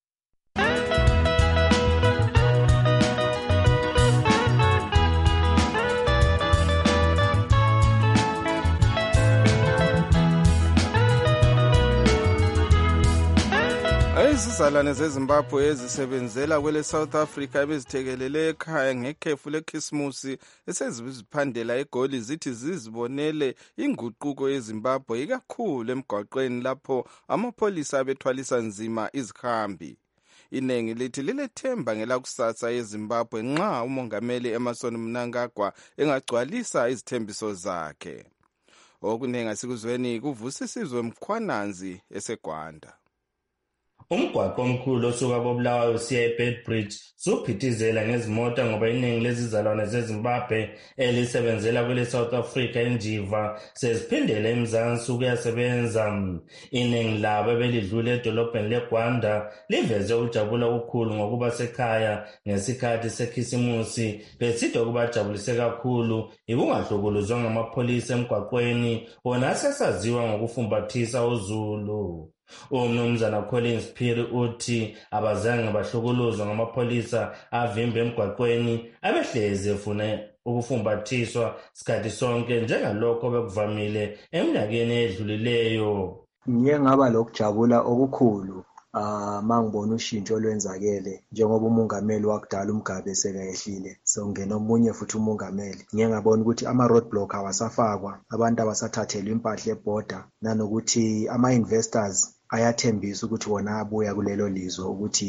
Izizalwane zeZimbabwe ezisebenzela kwele South Africa ebezithekelele ekhaya ngekhefu leKhisimusi eseziphandela eGoli zithi zizibonele inguquko yeZimbabwe ikakhulu emgwaqweni lapho amapolisa abethwalisa nzima izihambi. Inengi lithi lilethemba ngelakusasa yeZimbabwe nxa umongameli Emmerson Mnangagwa engagcwalisa izithembiso zakhe. Okunengi asikuzweni kuvusisizwe Mkhwananzi eseGwanda. Umgwaqo omkhulu osuka koBulawayo siya eBedbridge suphithizela ngezimota ngoba iningi lezizalwane zeZimbabwe elisebenzela kwele South Africa enjiva seziphindele eMzansi ukuyasebenza. Iningi labo belidlule edolobheni leGwanda liveze ujabula okukhulu ngokuba sekhaya ngesikhathi seKhisimusi, besithi okubajabulise kakhulu ikungahlukuluzwa ngamapolisa emgwaqweni wona asesaziwa ngokufumbathisa uZulu. Umnumzana Collins Phiri uthi abazange bahlukuluzwa ngamapolisa avimba emgwaqweni, abehleze efuna ukufumbathiswa sikhathi sonke njengalokho bekuvamile eminyakeni edlulileyo. Ngiye ngaba lokujabula okukhulu mangibona ushintsho olwenzakele njengoba umongameli wakudala uMgabe sekayehlile songena omunye futhi umongameli. Ngiye ngabona ukuthi ama-roadblock awasafakwa, abantu abasathathelwa impahla eborder, nanokuthi ama-investors ayathembisa ukuthi wona abuya kulelo lizwe ukuthi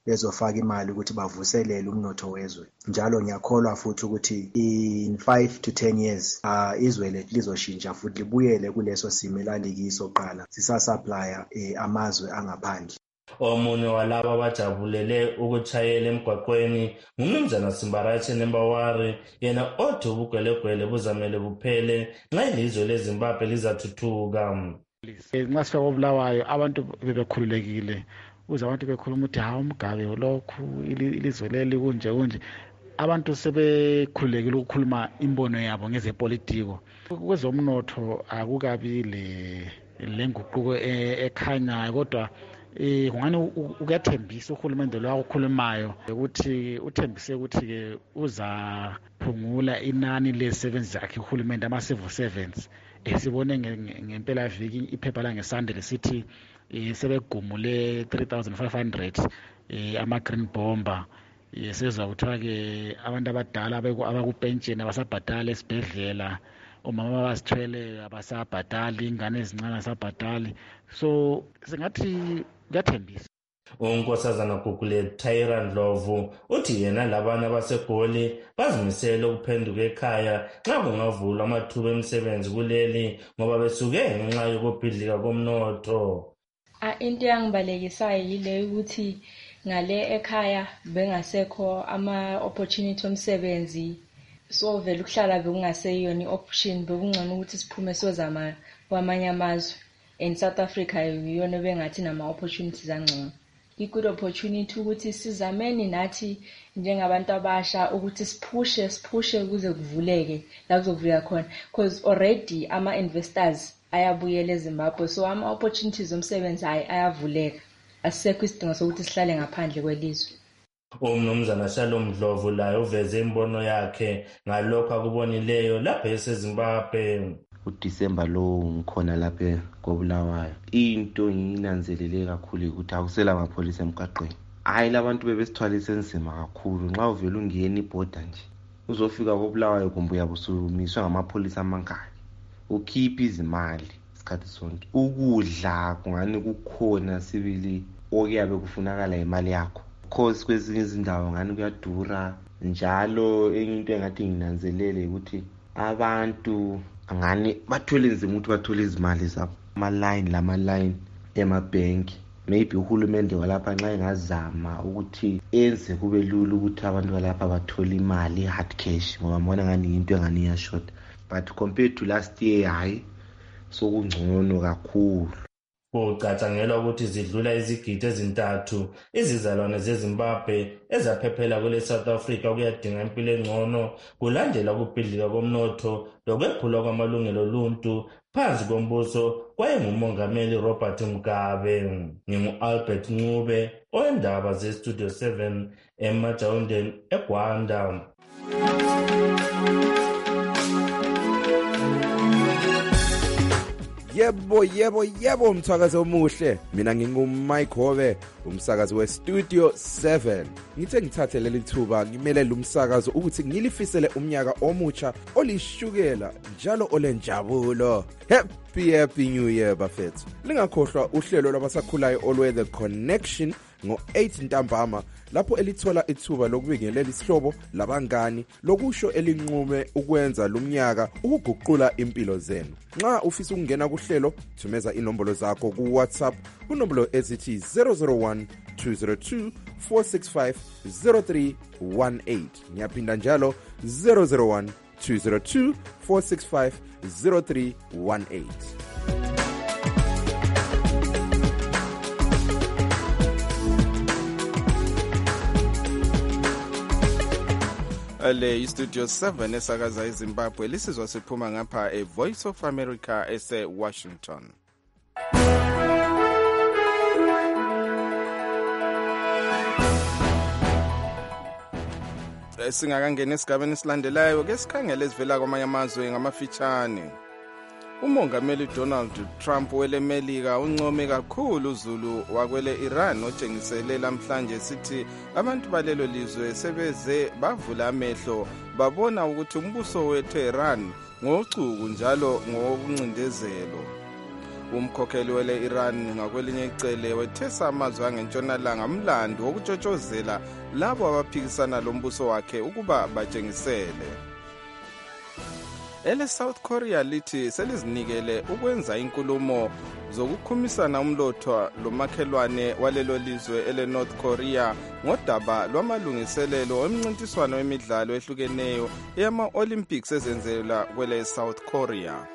bezofaka imali ukuthi bavuselele umnotho wezwe. Njalo ngiyakholwa futhi ukuthi in 5 to 10 years izwe lethu lizoshintsha futhi libuyele kuleso simo elalikiso qala sisasupplya amazwe angaphandle. Omunye walabo abajabulele ukutshayela emgwaqweni ngumnumzana Simbarache Nembawari, yena othi ubugwelegwele buzamele buphele nxa ilizwe leZimbabwe lizathuthuka. Nxa sifika koBulawayo abantu bebekhululekile, uze abantu bekhuluma ukuthi hawu Mugabe lokhu ilizwe leli kunje abantu sebekhululekile ukukhuluma imbono yabo ngezepolitiko. Kwezomnotho akukabi lenguquko ekhanyayo, kodwa kungani ukuyathembisa uhulumende lo akukhulumayo ukuthi uthembise ukuthi ke uzaphungula inani lezisebenzi zakhe uhulumende ama-civil servants. Sibone ngempela viki iphepha langesande lesithi sebegumule 3500 ama-green bomber. Sezwa kuthiwa ke abantu abadala abakupentsheni abasabhadala esibhedlela, omama abazithwele abasabhadali, ingane ezincane abasabhadali. So singathi kuyathembisa. Unkosazana Gugulethu Tyra Ndlovu uthi yena labana baseGoli bazimisele ukuphenduka ekhaya nxa kungavulwa amathuba emisebenzi kuleli ngoba besuke ngenxa yokubhidlika komnotho. Into yangibalekisayo yile ukuthi ngale ekhaya bengasekho ama-opportunity omsebenzi, so vele ukuhlala bekungaseyona i-option, bekungcono ukuthi siphume sozama kwamanye amazwe, and South Africa yiyona bengathi nama-opportunities angcono. I-good opportunity ukuthi sizameni nathi njengabantu abasha ukuthi siphushe ukuze kuvuleke la kuzovuleka khona, because already ama-investors ayabuyela eZimbabwe, so ama-opportunities omsebenzi ayavuleka. Asisekho isidingo sokuthi sihlale ngaphandle kwelizwe. Umnumzana Shalom Ndlovu laye uveze imbono yakhe ngalokho akubonileyo lapha eseZimbabwe. uDisemba lo ngikhona lapha koBulawayo. Into nginanzelele kakhulu ukuthi akusela amapholisa emgaqweni. Hayi labantu bebesithwalise enzima kakhulu. Nxa uvela ungena iborder nje uzofika koBulawayo kumbe uyabusumiswa ngamapholisa amangaki. Ukhipha izimali isikhathi sonke. Ukudla kungani kukhona sibili okuyabe kufunakala imali yakho. Cause kwezinye izindawo ngani kuyadura. Njalo enye into engathi nginanzelele ukuthi abantu ngani bathwele nzima ukuthi bathole izimali zabo. Lama-line emabhenki. Maybe uhulumende walapha nxa engazama ukuthi enze kube lula ukuthi abantu balapha bathole imali hard cash ngoba mbona ngani into engani iyashort. But compared to last year hayi sokungcono kakhulu. Kucatshangelwa ukuthi zidlula izigidi ezintathu izizalwane zeZimbabwe ezaphephela kule South Africa kuyadinga impilo engcono kulandela ukubhidlika komnotho lokwephulwa kwamalungelo oluntu phansi kombuso kwayengumongameli Robert Mugabe. Ngingu-Albert Ncube oyendaba zeStudio 7 eMajawundeni eGwanda. Yebo umthakazi omuhle. Mina ngingumike Hobe, umsakazi weStudio 7. Ngithe ngithathe leli thuba ngimelela umsakazo ukuthi ngilifisele umnyaka omutsha olishukela njalo olenjabulo. Happy New Year bafethu. Lingakhohlwa uhlelo lwabasakhulayo olwe The Connection ngo-8 ntambama lapho elithola ithuba lokubingelela isihlobo labangani lokusho elinqume ukwenza lumnyaka ukuguqula impilo zenu. Nxa ufisa ukungena kuhlelo thumeza inombolo zakho ku WhatsApp kunombolo ezithi 001 202 465 0318. Ngiyaphinda njalo 001 202 465 0318. Le iStudio 7 esakaza eZimbabwe lisizwa siphuma ngapha eVoice of America ese-Washington. Singakangena esigabeni esilandelayo ke sikhangele ezivela kwamanye amazwe ngamafitshane. Umongameli Donald Trump welemelika uncome kakhulu uZulu wakwele Iran otshengisele namhlanje sithi abantu balelo lizwe sebeze bavula amehlo babona ukuthi umbuso wethu Iran ngocuku njalo ngokuncindezelo. umkhokheli wele Iran ngakwelinye icele wethesa amazwe angentshonalanga mlando wokutshotshozela labo abaphikisana lombuso wakhe ukuba batshengisele. Ele South Korea lithi selizinikele ukwenza inkulumo zokukhumisana umlotha lomakhelwane walelo lizwe ele North Korea ngodaba lwamalungiselelo emncintiswano wemidlalo ehlukeneyo eyama Olympics ezenzela kwele South Korea.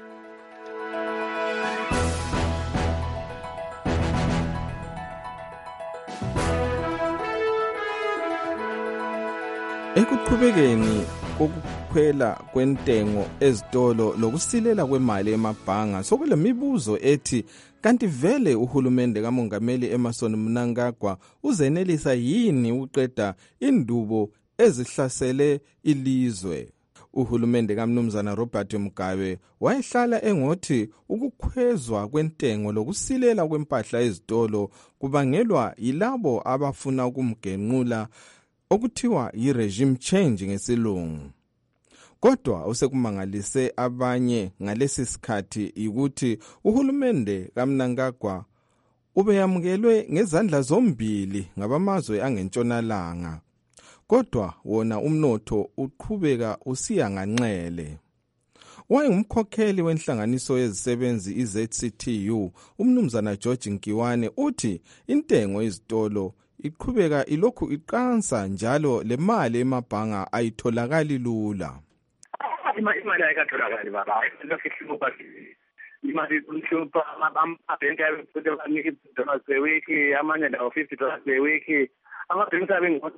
Ekuqhubekeni kokukhwela kwentengo ezitolo lokusilela kwemali emabhanga sokulemibuzo ethi kanti vele uhulumende kamongameli Emmerson Mnangagwa uzenelisa yini ukuqeda indubo ezihlasele ilizwe. Uhulumende kaMnumzana Robert Mugabe wayehlala engothi ukukhwezwa kwentengo lokusilela kwempahla ezitolo kubangelwa yilabo abafuna ukumgenqula okuthiwa yi-regime change ngesilungu. Kodwa usekumangalise abanye ngalesi sikhathi ukuthi uhulumende kaMnangagwa ubeyamukelwe ngezandla zombili ngabamazwe angentshonalanga. Kodwa wona umnotho uqhubeka usiya nganxele. Wayengumkhokheli wenhlanganiso yezisebenzi iZCTU, umnumzana George Nkiwane uthi intengo ezitolo iqhubeka ilokhu iqansa njalo le mali emabhanga ayitholakali lula. Imali ayikatholakali baba, ayikho imali kumhlupha amabhenki ayebekunika $50 per week, amanye lawo $50 per week. Amabhenki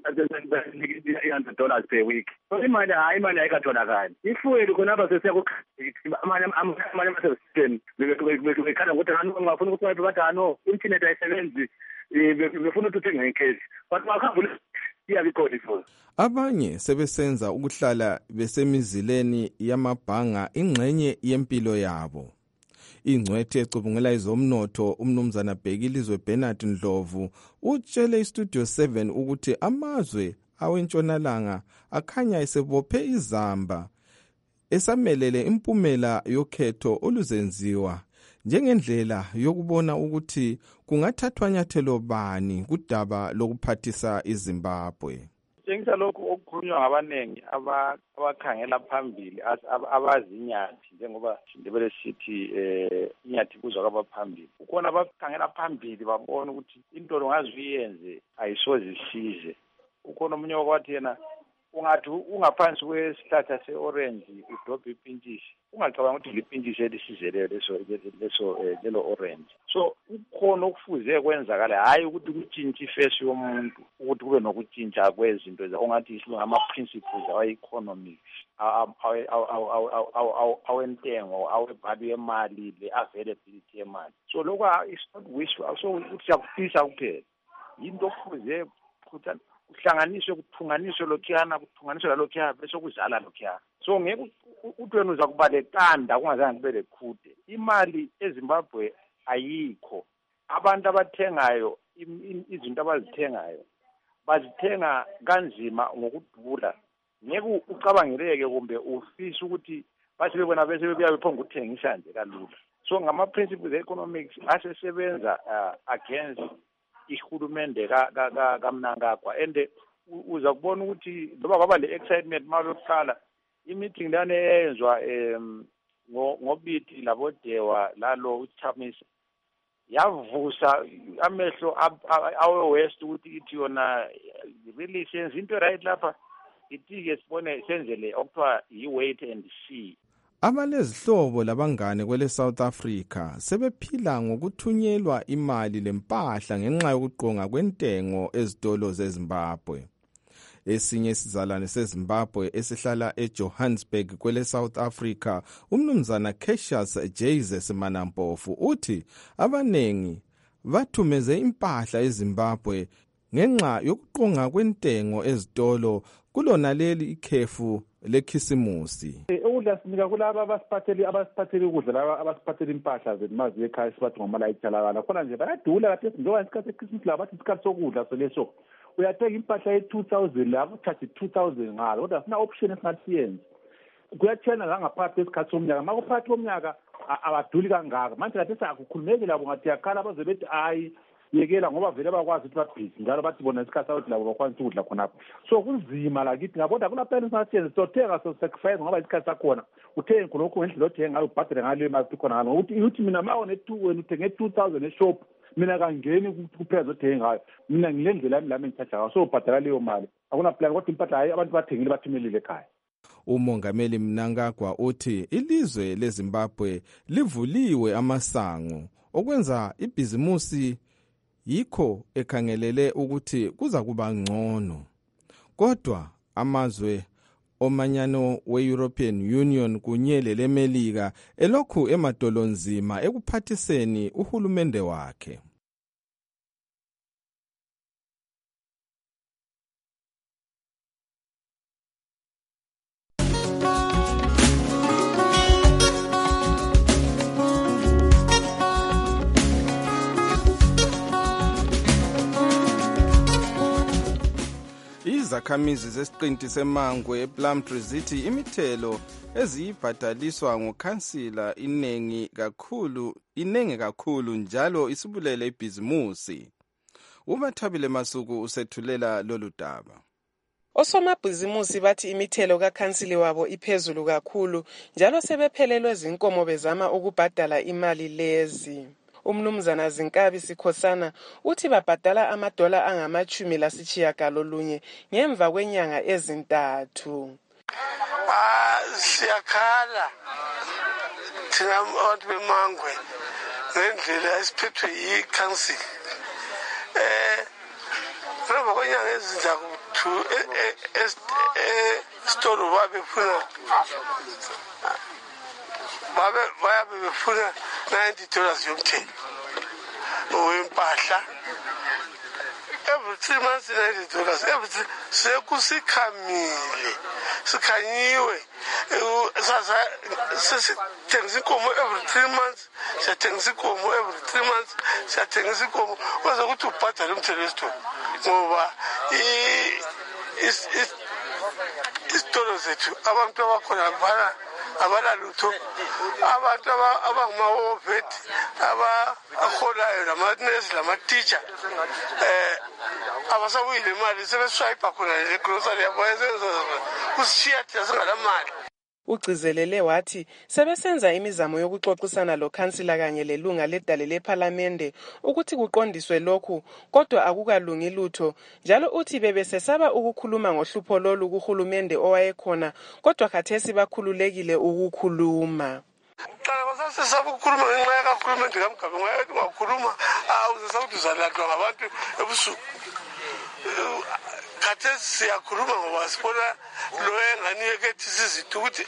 $100 per week. So imali ayikatholakali. Ifuel khonapha sesiyakukhala amanye ama-system bekhala ukuthi ngafuna ukuthi bathi ano internet ayisebenzi befuna ukuthi uthenge ngecash. But makhambula iyabikhona ifuel. Abanye sebesenza ukuhlala besemizileni yamabhanga ingxenye yempilo yabo. Ingcwethi ecubungela izomnotho umnumzana Bhekilizwe Bernard Ndlovu utshele iStudio 7 ukuthi amazwe awentshonalanga akhanya esebophe izamba esamelele impumela yokhetho oluzenziwa njengendlela yokubona ukuthi kungathathwa nyathelo bani kudaba lokuphathisa iZimbabwe. Njengisa lokhu okukhulunywa ngabanengi abakhangela phambili abazi inyathi njengoba Ndebele sithi inyathi kuzwa kwabaphambili. Ukhona abakhangela phambili babona ukuthi into longaziyenze ayisoze isize. Ukhona umunye wakwathi yena ungathi ungaphansi kwesihlahla seorange udobhe ipintshisi ungacabanga ukuthi lipintshisi elisize lelo orange. So ukhona okufuze kwenzakala hayi ukuthi kutshintshe ifesi yomuntu ukuthi kube nokutshintsha kwezinto ongathi isilungu ama-principles awe-economics awentengo awe-value yemali le-availability yemali. So lokhu is not wishful, so ukuthi siyakufisa kuphela yinto okufuze kuhlanganiswe kuthunganiswe lokhuyana kuthunganiswe lalokhuyana bese kuzala lokhuyana. So ngeke uthi wena uza kuba leqanda kungazange kube lekhude. Imali eZimbabwe ayikho. Abantu abathengayo izinto abazithengayo bazithenga kanzima ngokudubula. Ngeke ucabangeleke kumbe ufisa ukuthi base bebona bese bebuya bephonga ukuthengisa nje kalula. So ngama-principles e-economics asesebenza against ihulumende kaMnangagwa and uza kubona ukuthi loba kwaba le-excitement malo yokuqala i-meeting lana eyenzwa ngobithi labodewa lalo uChamisa yavusa amehlo awe-west ukuthi ithi yona really senze into right lapha ithi-ke sibone senzele okuthiwa yi-wait and see. Abalezihlobo labangane kwele South Africa sebephila ngokuthunyelwa imali lempahla ngenxa yokuqonga kwentengo ezitolo zeZimbabwe. Esinye isizalwane seZimbabwe esihlala eJohannesburg kwele South Africa, umnumzana Cassius Jesus Manampofu uthi abanengi bathumeze impahla eZimbabwe ngenxa yokuqonga kwentengo ezitolo kulona leli ikhefu lekhisimusi. Ukudla sinika kulabo abasiphathele ukudla laba abasiphathele impahla zemazi ekhaya sibathi ngomalayitha lakala khona nje bayadula kathi njengoba isikhathi seChristmas laba bathi isikhathi sokudla soleso uyathenga impahla ye-2000 lapho uthathe 2000 ngalo kodwa sina option esingathi siyenze kuyathena la ngaphakathi kwesikhathi somnyaka makuphakathi komnyaka abaduli kangaka manje kade sakukhulumeki labo ngathi yakhala baze bethi hayi yekela ngoba vele bakwazi ukuthi babhizi njalo bathi bona isikhathi sakuthi labo bakwanisa ukudla khonapho so kunzima lakithi ngabona kulapha sasenze sothenga so-sacrifice ngoba isikhathi sakhona uthenga khonokho ngendlela othenga ngayo ubhadele ngaleyo mali khona ngalo ukuthi mina ma one-2 wena uthenge 2,000 eshop mina kangeni kuphela zothenga ngayo mina ngile ndlela yami lami engithatha ngayo so ubhadala leyo mali akuna plan kodwa impahla hayi abantu bathengile bathumelile ekhaya. Umongameli Mnangagwa uthi ilizwe leZimbabwe livuliwe amasango okwenza ibhizimusi yikho ekhangelele ukuthi kuza kuba ngcono. Kodwa amazwe omanyano we-European Union kunye leMelika elokhu emadolonzima ekuphathiseni uhulumende wakhe. Izakhamizi zesiqinti seMangwe ePlumtree zithi imithelo eziyibhadaliswa ngukhansila inengi kakhulu njalo isibulele ibhizimusi. Umathabile Masuku usethulela lolu daba. Osomabhizimusi bathi imithelo kakhansili wabo iphezulu kakhulu njalo sebephelelwe zinkomo bezama ukubhadala imali lezi. Umnumzana Zinkabi Sikhosana uthi babhadala amadola angama-19 ngemva kwenyanga ezintathu. Siyakhala thina abantu beMangwe ngendlela esiphethwe yi-council. Ngemva kwenyanga ezintathu esitolo babefuna $90 yomthelo owempahla. Every 3 months $90. Every sekusikhamile sikhanyiwe sasa sesithengisa inkomo every 3 months siyathengisa inkomo every 3 months siyathengisa inkomo kwaze ukuthi ubhadale umthelo wesitolo ngoba isitolo zethu abantu abakhona abalalutho abantu abangama-ovet abaholayo lamanesi lama-teacher abasabuyile imali sebeswipe khona le grocery yabo kusishiya thina singalamali. Ugcizelele wathi sebesenza imizamo yokuxoxisana lokhansila kanye lelunga ledale lephalamende ukuthi kuqondiswe lokhu kodwa akukalungi lutho njalo uthi bebesesaba ukukhuluma ngohlupho lolu kuhulumende owayekhona kodwa khathesi bakhululekile ukukhuluma. Qala basasesaba ukukhuluma ngenxa yakahulumende kaMgabe ngoba ungakhuluma uzesawuthi uzalandwa ngabantu ebusuku. Khathesi siyakhuluma ngoba sibona lo engani kethi sizithu ukuthi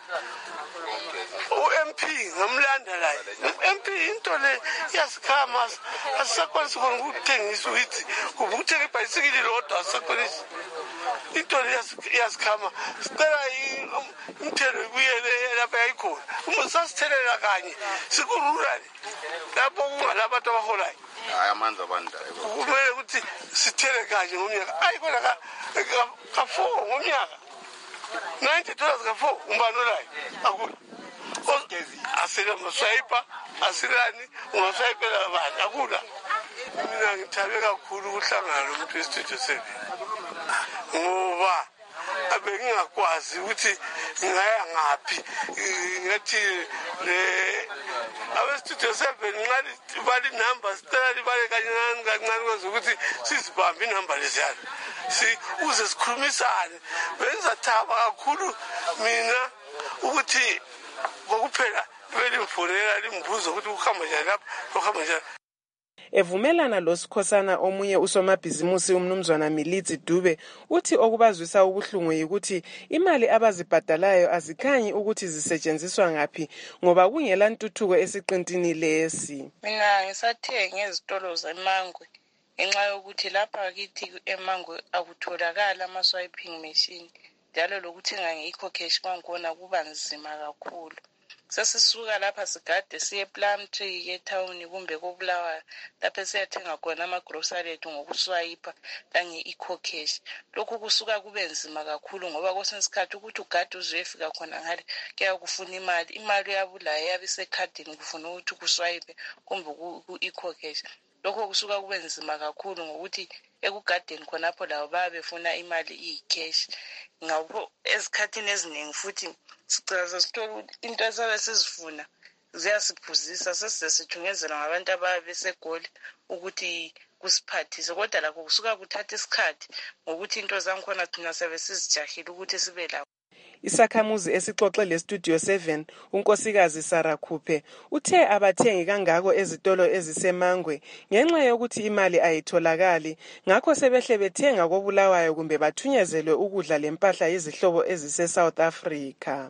u-MP ngamlanda la MP into le yasikhama asisakwanisi khona ukuthengisa ukuthi ukuthenga ibhayisikili lodwa asisakwanisi into le yasikhama sicela imithelo ibuyele lapha yayikhona uma sasithelela kanye sikururali lapho kungalabantu abaholayo amandla abandayo kumele ukuthi sithele kanje ngomnyaka ayikona ka-4 ngomnyaka $90 ka-4 umbanolayo akula asila maswayipa asilani ungaswayipela abantu akula. Mina ngithabe kakhulu ukuhlangana nomuntu westudio 7 ngoba abengingakwazi ukuthi ngaya ngaphi ngathi le abestudio 7 nxa bali number sicela libale kancane kwenza ukuthi sizibambe inumber leziyana uze sikhulumisane. Bengizathaba kakhulu mina ukuthi kokuphela belimfonela limbuza ukuthi ukuhamba njani lapha ukuhamba njani. Evumelana loSikhosana omunye usomabhizimusi umnumzwana Milizi Dube uthi okubazwisa ubuhlungu ukuthi imali abazibhadalayo azikhanyi ukuthi zisetshenziswa ngaphi ngoba kungela ntuthuko esiqintini lesi. Mina ngisathenga ezitolo zeMangwe ngenxa yokuthi lapha kithi eMangwe akutholakala ama-swiping machine njalo lokuthenga ngikho cash kwangona kuba nzima kakhulu. sesisuka lapha sigade siye Plumtree etown kumbe koBulawayo lapho siyathenga khona amagrocery ethu ngokuswayipa lange-eco cash. Lokhu kusuka kube nzima kakhulu ngoba kwesinye isikhathi ukuthi ugade uzoyefika khona ngale kuyakufuna imali uyabulayo yabe isekhadini kufuna ukuthi kuswayipe kumbe ku-eco cash. Lokho kusuka kube nzima kakhulu ngokuthi ekugadeni khonapho labo befuna imali iyi-cash. Ngakho ezikhathini eziningi futhi sicela sithola into esabe sizifuna ziyasiphuzisa sesisithungezela ngabantu ababesegoli ukuthi kusiphathise, kodwa lakho kusuka kuthatha isikhathi ngokuthi into zangikhona thina sabe sizijahile ukuthi sibe lawo. Isakhamuzi esixoxe leStudio 7 unkosikazi Sarah Khuphe uthe abathengi kangako ezitolo ezisemangwe ngenxa yokuthi imali ayitholakali, ngakho sebehle bethenga koBulawayo kumbe bathunyezelwe ukudla lempahla yezihlobo ezise South Africa.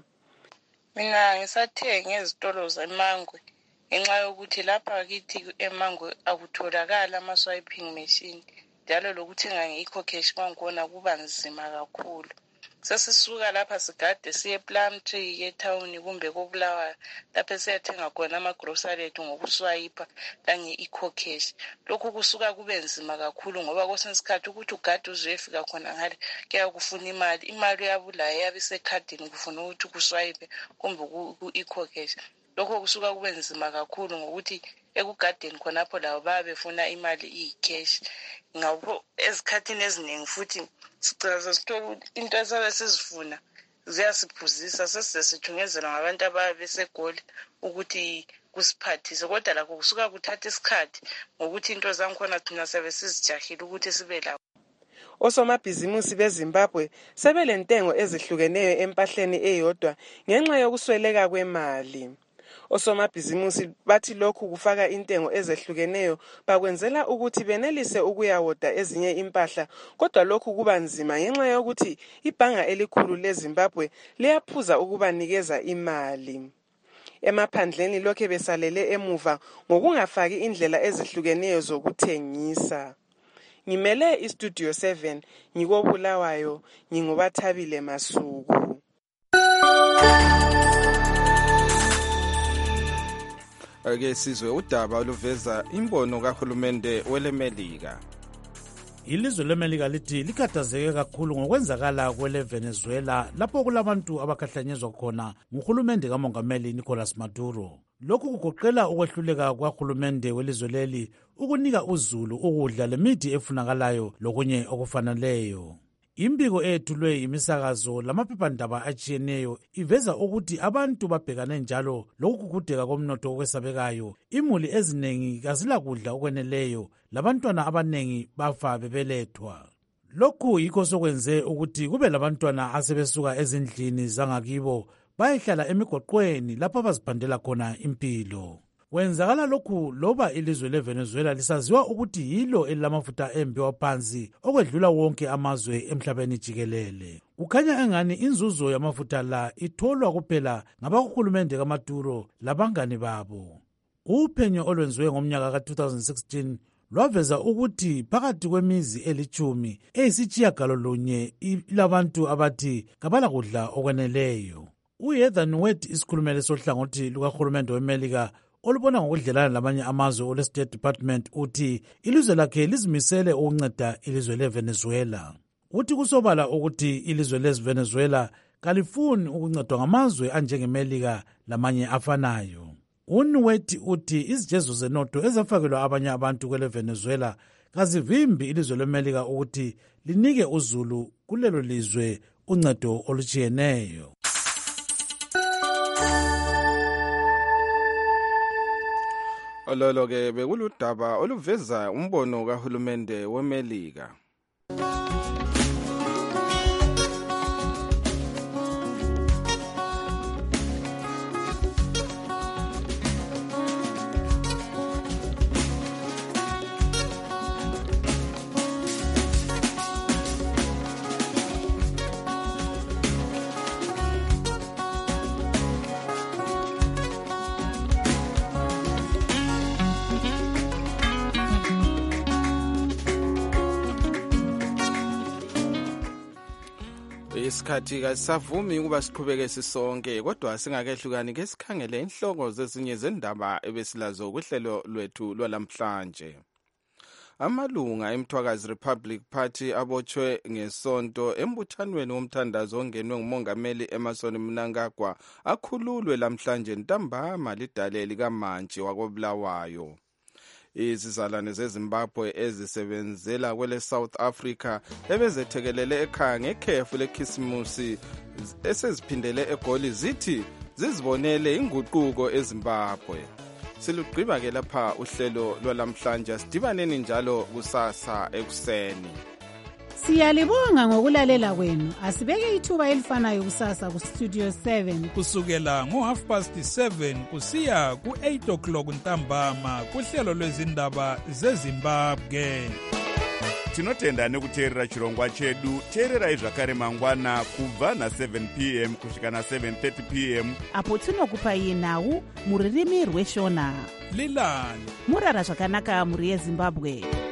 Mina ngisathenga ezitolo zemangwe ngenxa yokuthi lapha kithi emangwe akutholakali ama-swiping machine, njalo lokuthenga nge-eco cash kwakhona kuba nzima kakhulu. Sesisuka lapha sigade siye Plumtree etown kumbe koBulawayo lapho siyathenga khona amagrocery ethu ngokuswayipa lange-eco cash. Lokhu kusuka kube nzima kakhulu ngoba kwesinye isikhathi ukuthi ugade uzoyefika khona ngale kuyakufuna imali uyabulayo yabe isekhadini kufuna ukuthi kuswayipe kumbe ku-eco cash. Lokho kusuka kube nzima kakhulu ngokuthi ekugadeni khonapho labo befuna imali iyi-cash. Ngakho ezikhathini eziningi futhi sicela sithola into esabe sizifuna ziyasiphuzisa sesisithungezela ngabantu ababesegoli ukuthi kusiphathise, kodwa lakho kusuka kuthatha isikhathi ngokuthi into zangikhona thina sabe sizijahile ukuthi sibe lawo. Osomabhizimusi beZimbabwe sebelentengo ezihlukeneyo empahleni eyodwa ngenxa yokusweleka kwemali. Osomabhizimusi bathi lokhu kufaka intengo ezehlukeneyo bakwenzela ukuthi benelise ukuyawoda ezinye impahla, kodwa lokhu kuba nzima ngenxa yokuthi ibhanga elikhulu leZimbabwe liyaphuza ukubanikeza imali. Emaphandleni lokhe besalele emuva ngokungafaki indlela ezihlukeneyo zokuthengisa. Ngimele iStudio 7 ngikoBulawayo, nginguBathabile Masuku. Ake sizwe udaba oluveza imbono kahulumende weleMelika. Ilizwe leMelika lithi likhathazeke kakhulu ngokwenzakala kweleVenezuela lapho kulabantu abakhahlanyezwa khona nguhulumende kamongameli Nicolas Maduro. Lokhu kugoqela ukwehluleka kwahulumende welizwe leli ukunika uzulu ukudla lemithi efunakalayo lokunye okufaneleyo. Imbiko eyethulwe imisakazo lamaphephandaba atshiyeneyo iveza ukuthi abantu babhekane njalo lokugugudeka komnotho okwesabekayo. Imuli eziningi kazilakudla okweneleyo labantwana abanengi bafa bebelethwa. Lokhu yikho sokwenze ukuthi kube labantwana asebesuka ezindlini zangakibo bayehlala emigoqweni lapho baziphandela khona impilo. Wenzakala lokhu loba ilizwe leVenezuela lisaziwa ukuthi yilo elilamafutha embi waphansi okwedlula wonke amazwe emhlabeni jikelele. Kukhanya engani inzuzo yamafutha la itholwa kuphela ngabahulumende kaMaduro labangani babo. Uphenyo olwenziwe ngomnyaka ka-2016 lwaveza ukuthi phakathi kwemizi elithumi eyisitshiyagalolunye ilabantu abathi kabala kudla okweneleyo. UHeather Nauert, isikhulumeli sohlangothi lukahulumende weMelika olubona ngokudlelana labanye amazwe ole-State Department, uthi ilizwe lakhe lizimisele ukunceda ilizwe leVenezuela. Uthi kusobala ukuthi ilizwe leVenezuela kalifuni ukuncedwa ngamazwe anjengeMelika lamanye afanayo. UNauert uthi izijezo zenotho ezafakelwa abanye abantu kweleVenezuela kazivimbi ilizwe leMelika ukuthi linike uzulu kulelo lizwe uncedo olutshiyeneyo. Ololo-ke bekuludaba oluveza umbono kahulumende weMelika. Isikhathi kasavumi ukuba siqhubeke sisonke kodwa singakehlukani ke sikhangele inhloko zezinye zendaba ebesilazo kuhlelo lwethu lwalamhlanje. Amalunga eMthwakazi Republic Party abotshwe ngesonto embuthanweni womthandazo ongenwe ngumongameli Emmerson Mnangagwa akhululwe lamhlanje ntambama lidale likaMantshi wakobulawayo. Izizalwane zeZimbabwe ezisebenzela kwele South Africa ebezethekelele ekhaya ngekhefu lekhisimusi eseziphindele eGoli zithi zizibonele inguquko eZimbabwe. Silugqiba ke lapha uhlelo lwalamhlanje, sidibaneni njalo kusasa ekuseni. Siyalibonga ngokulalela kwenu. Asibeke ithuba elifanayo kusasa ku Studio 7 kusukela ngo7:30 kusiya ku8 o'clock ntambama kuhlelo lwezindaba zeZimbabwe. Tinotenda nekuteerera chirongwa chedu. Teererai zvakare mangwana kubva na7 p.m. kusvika na7:30 p.m. apo tinokupai nhau muririmi rweshona. Lilani murara zvakanaka muri yeZimbabwe.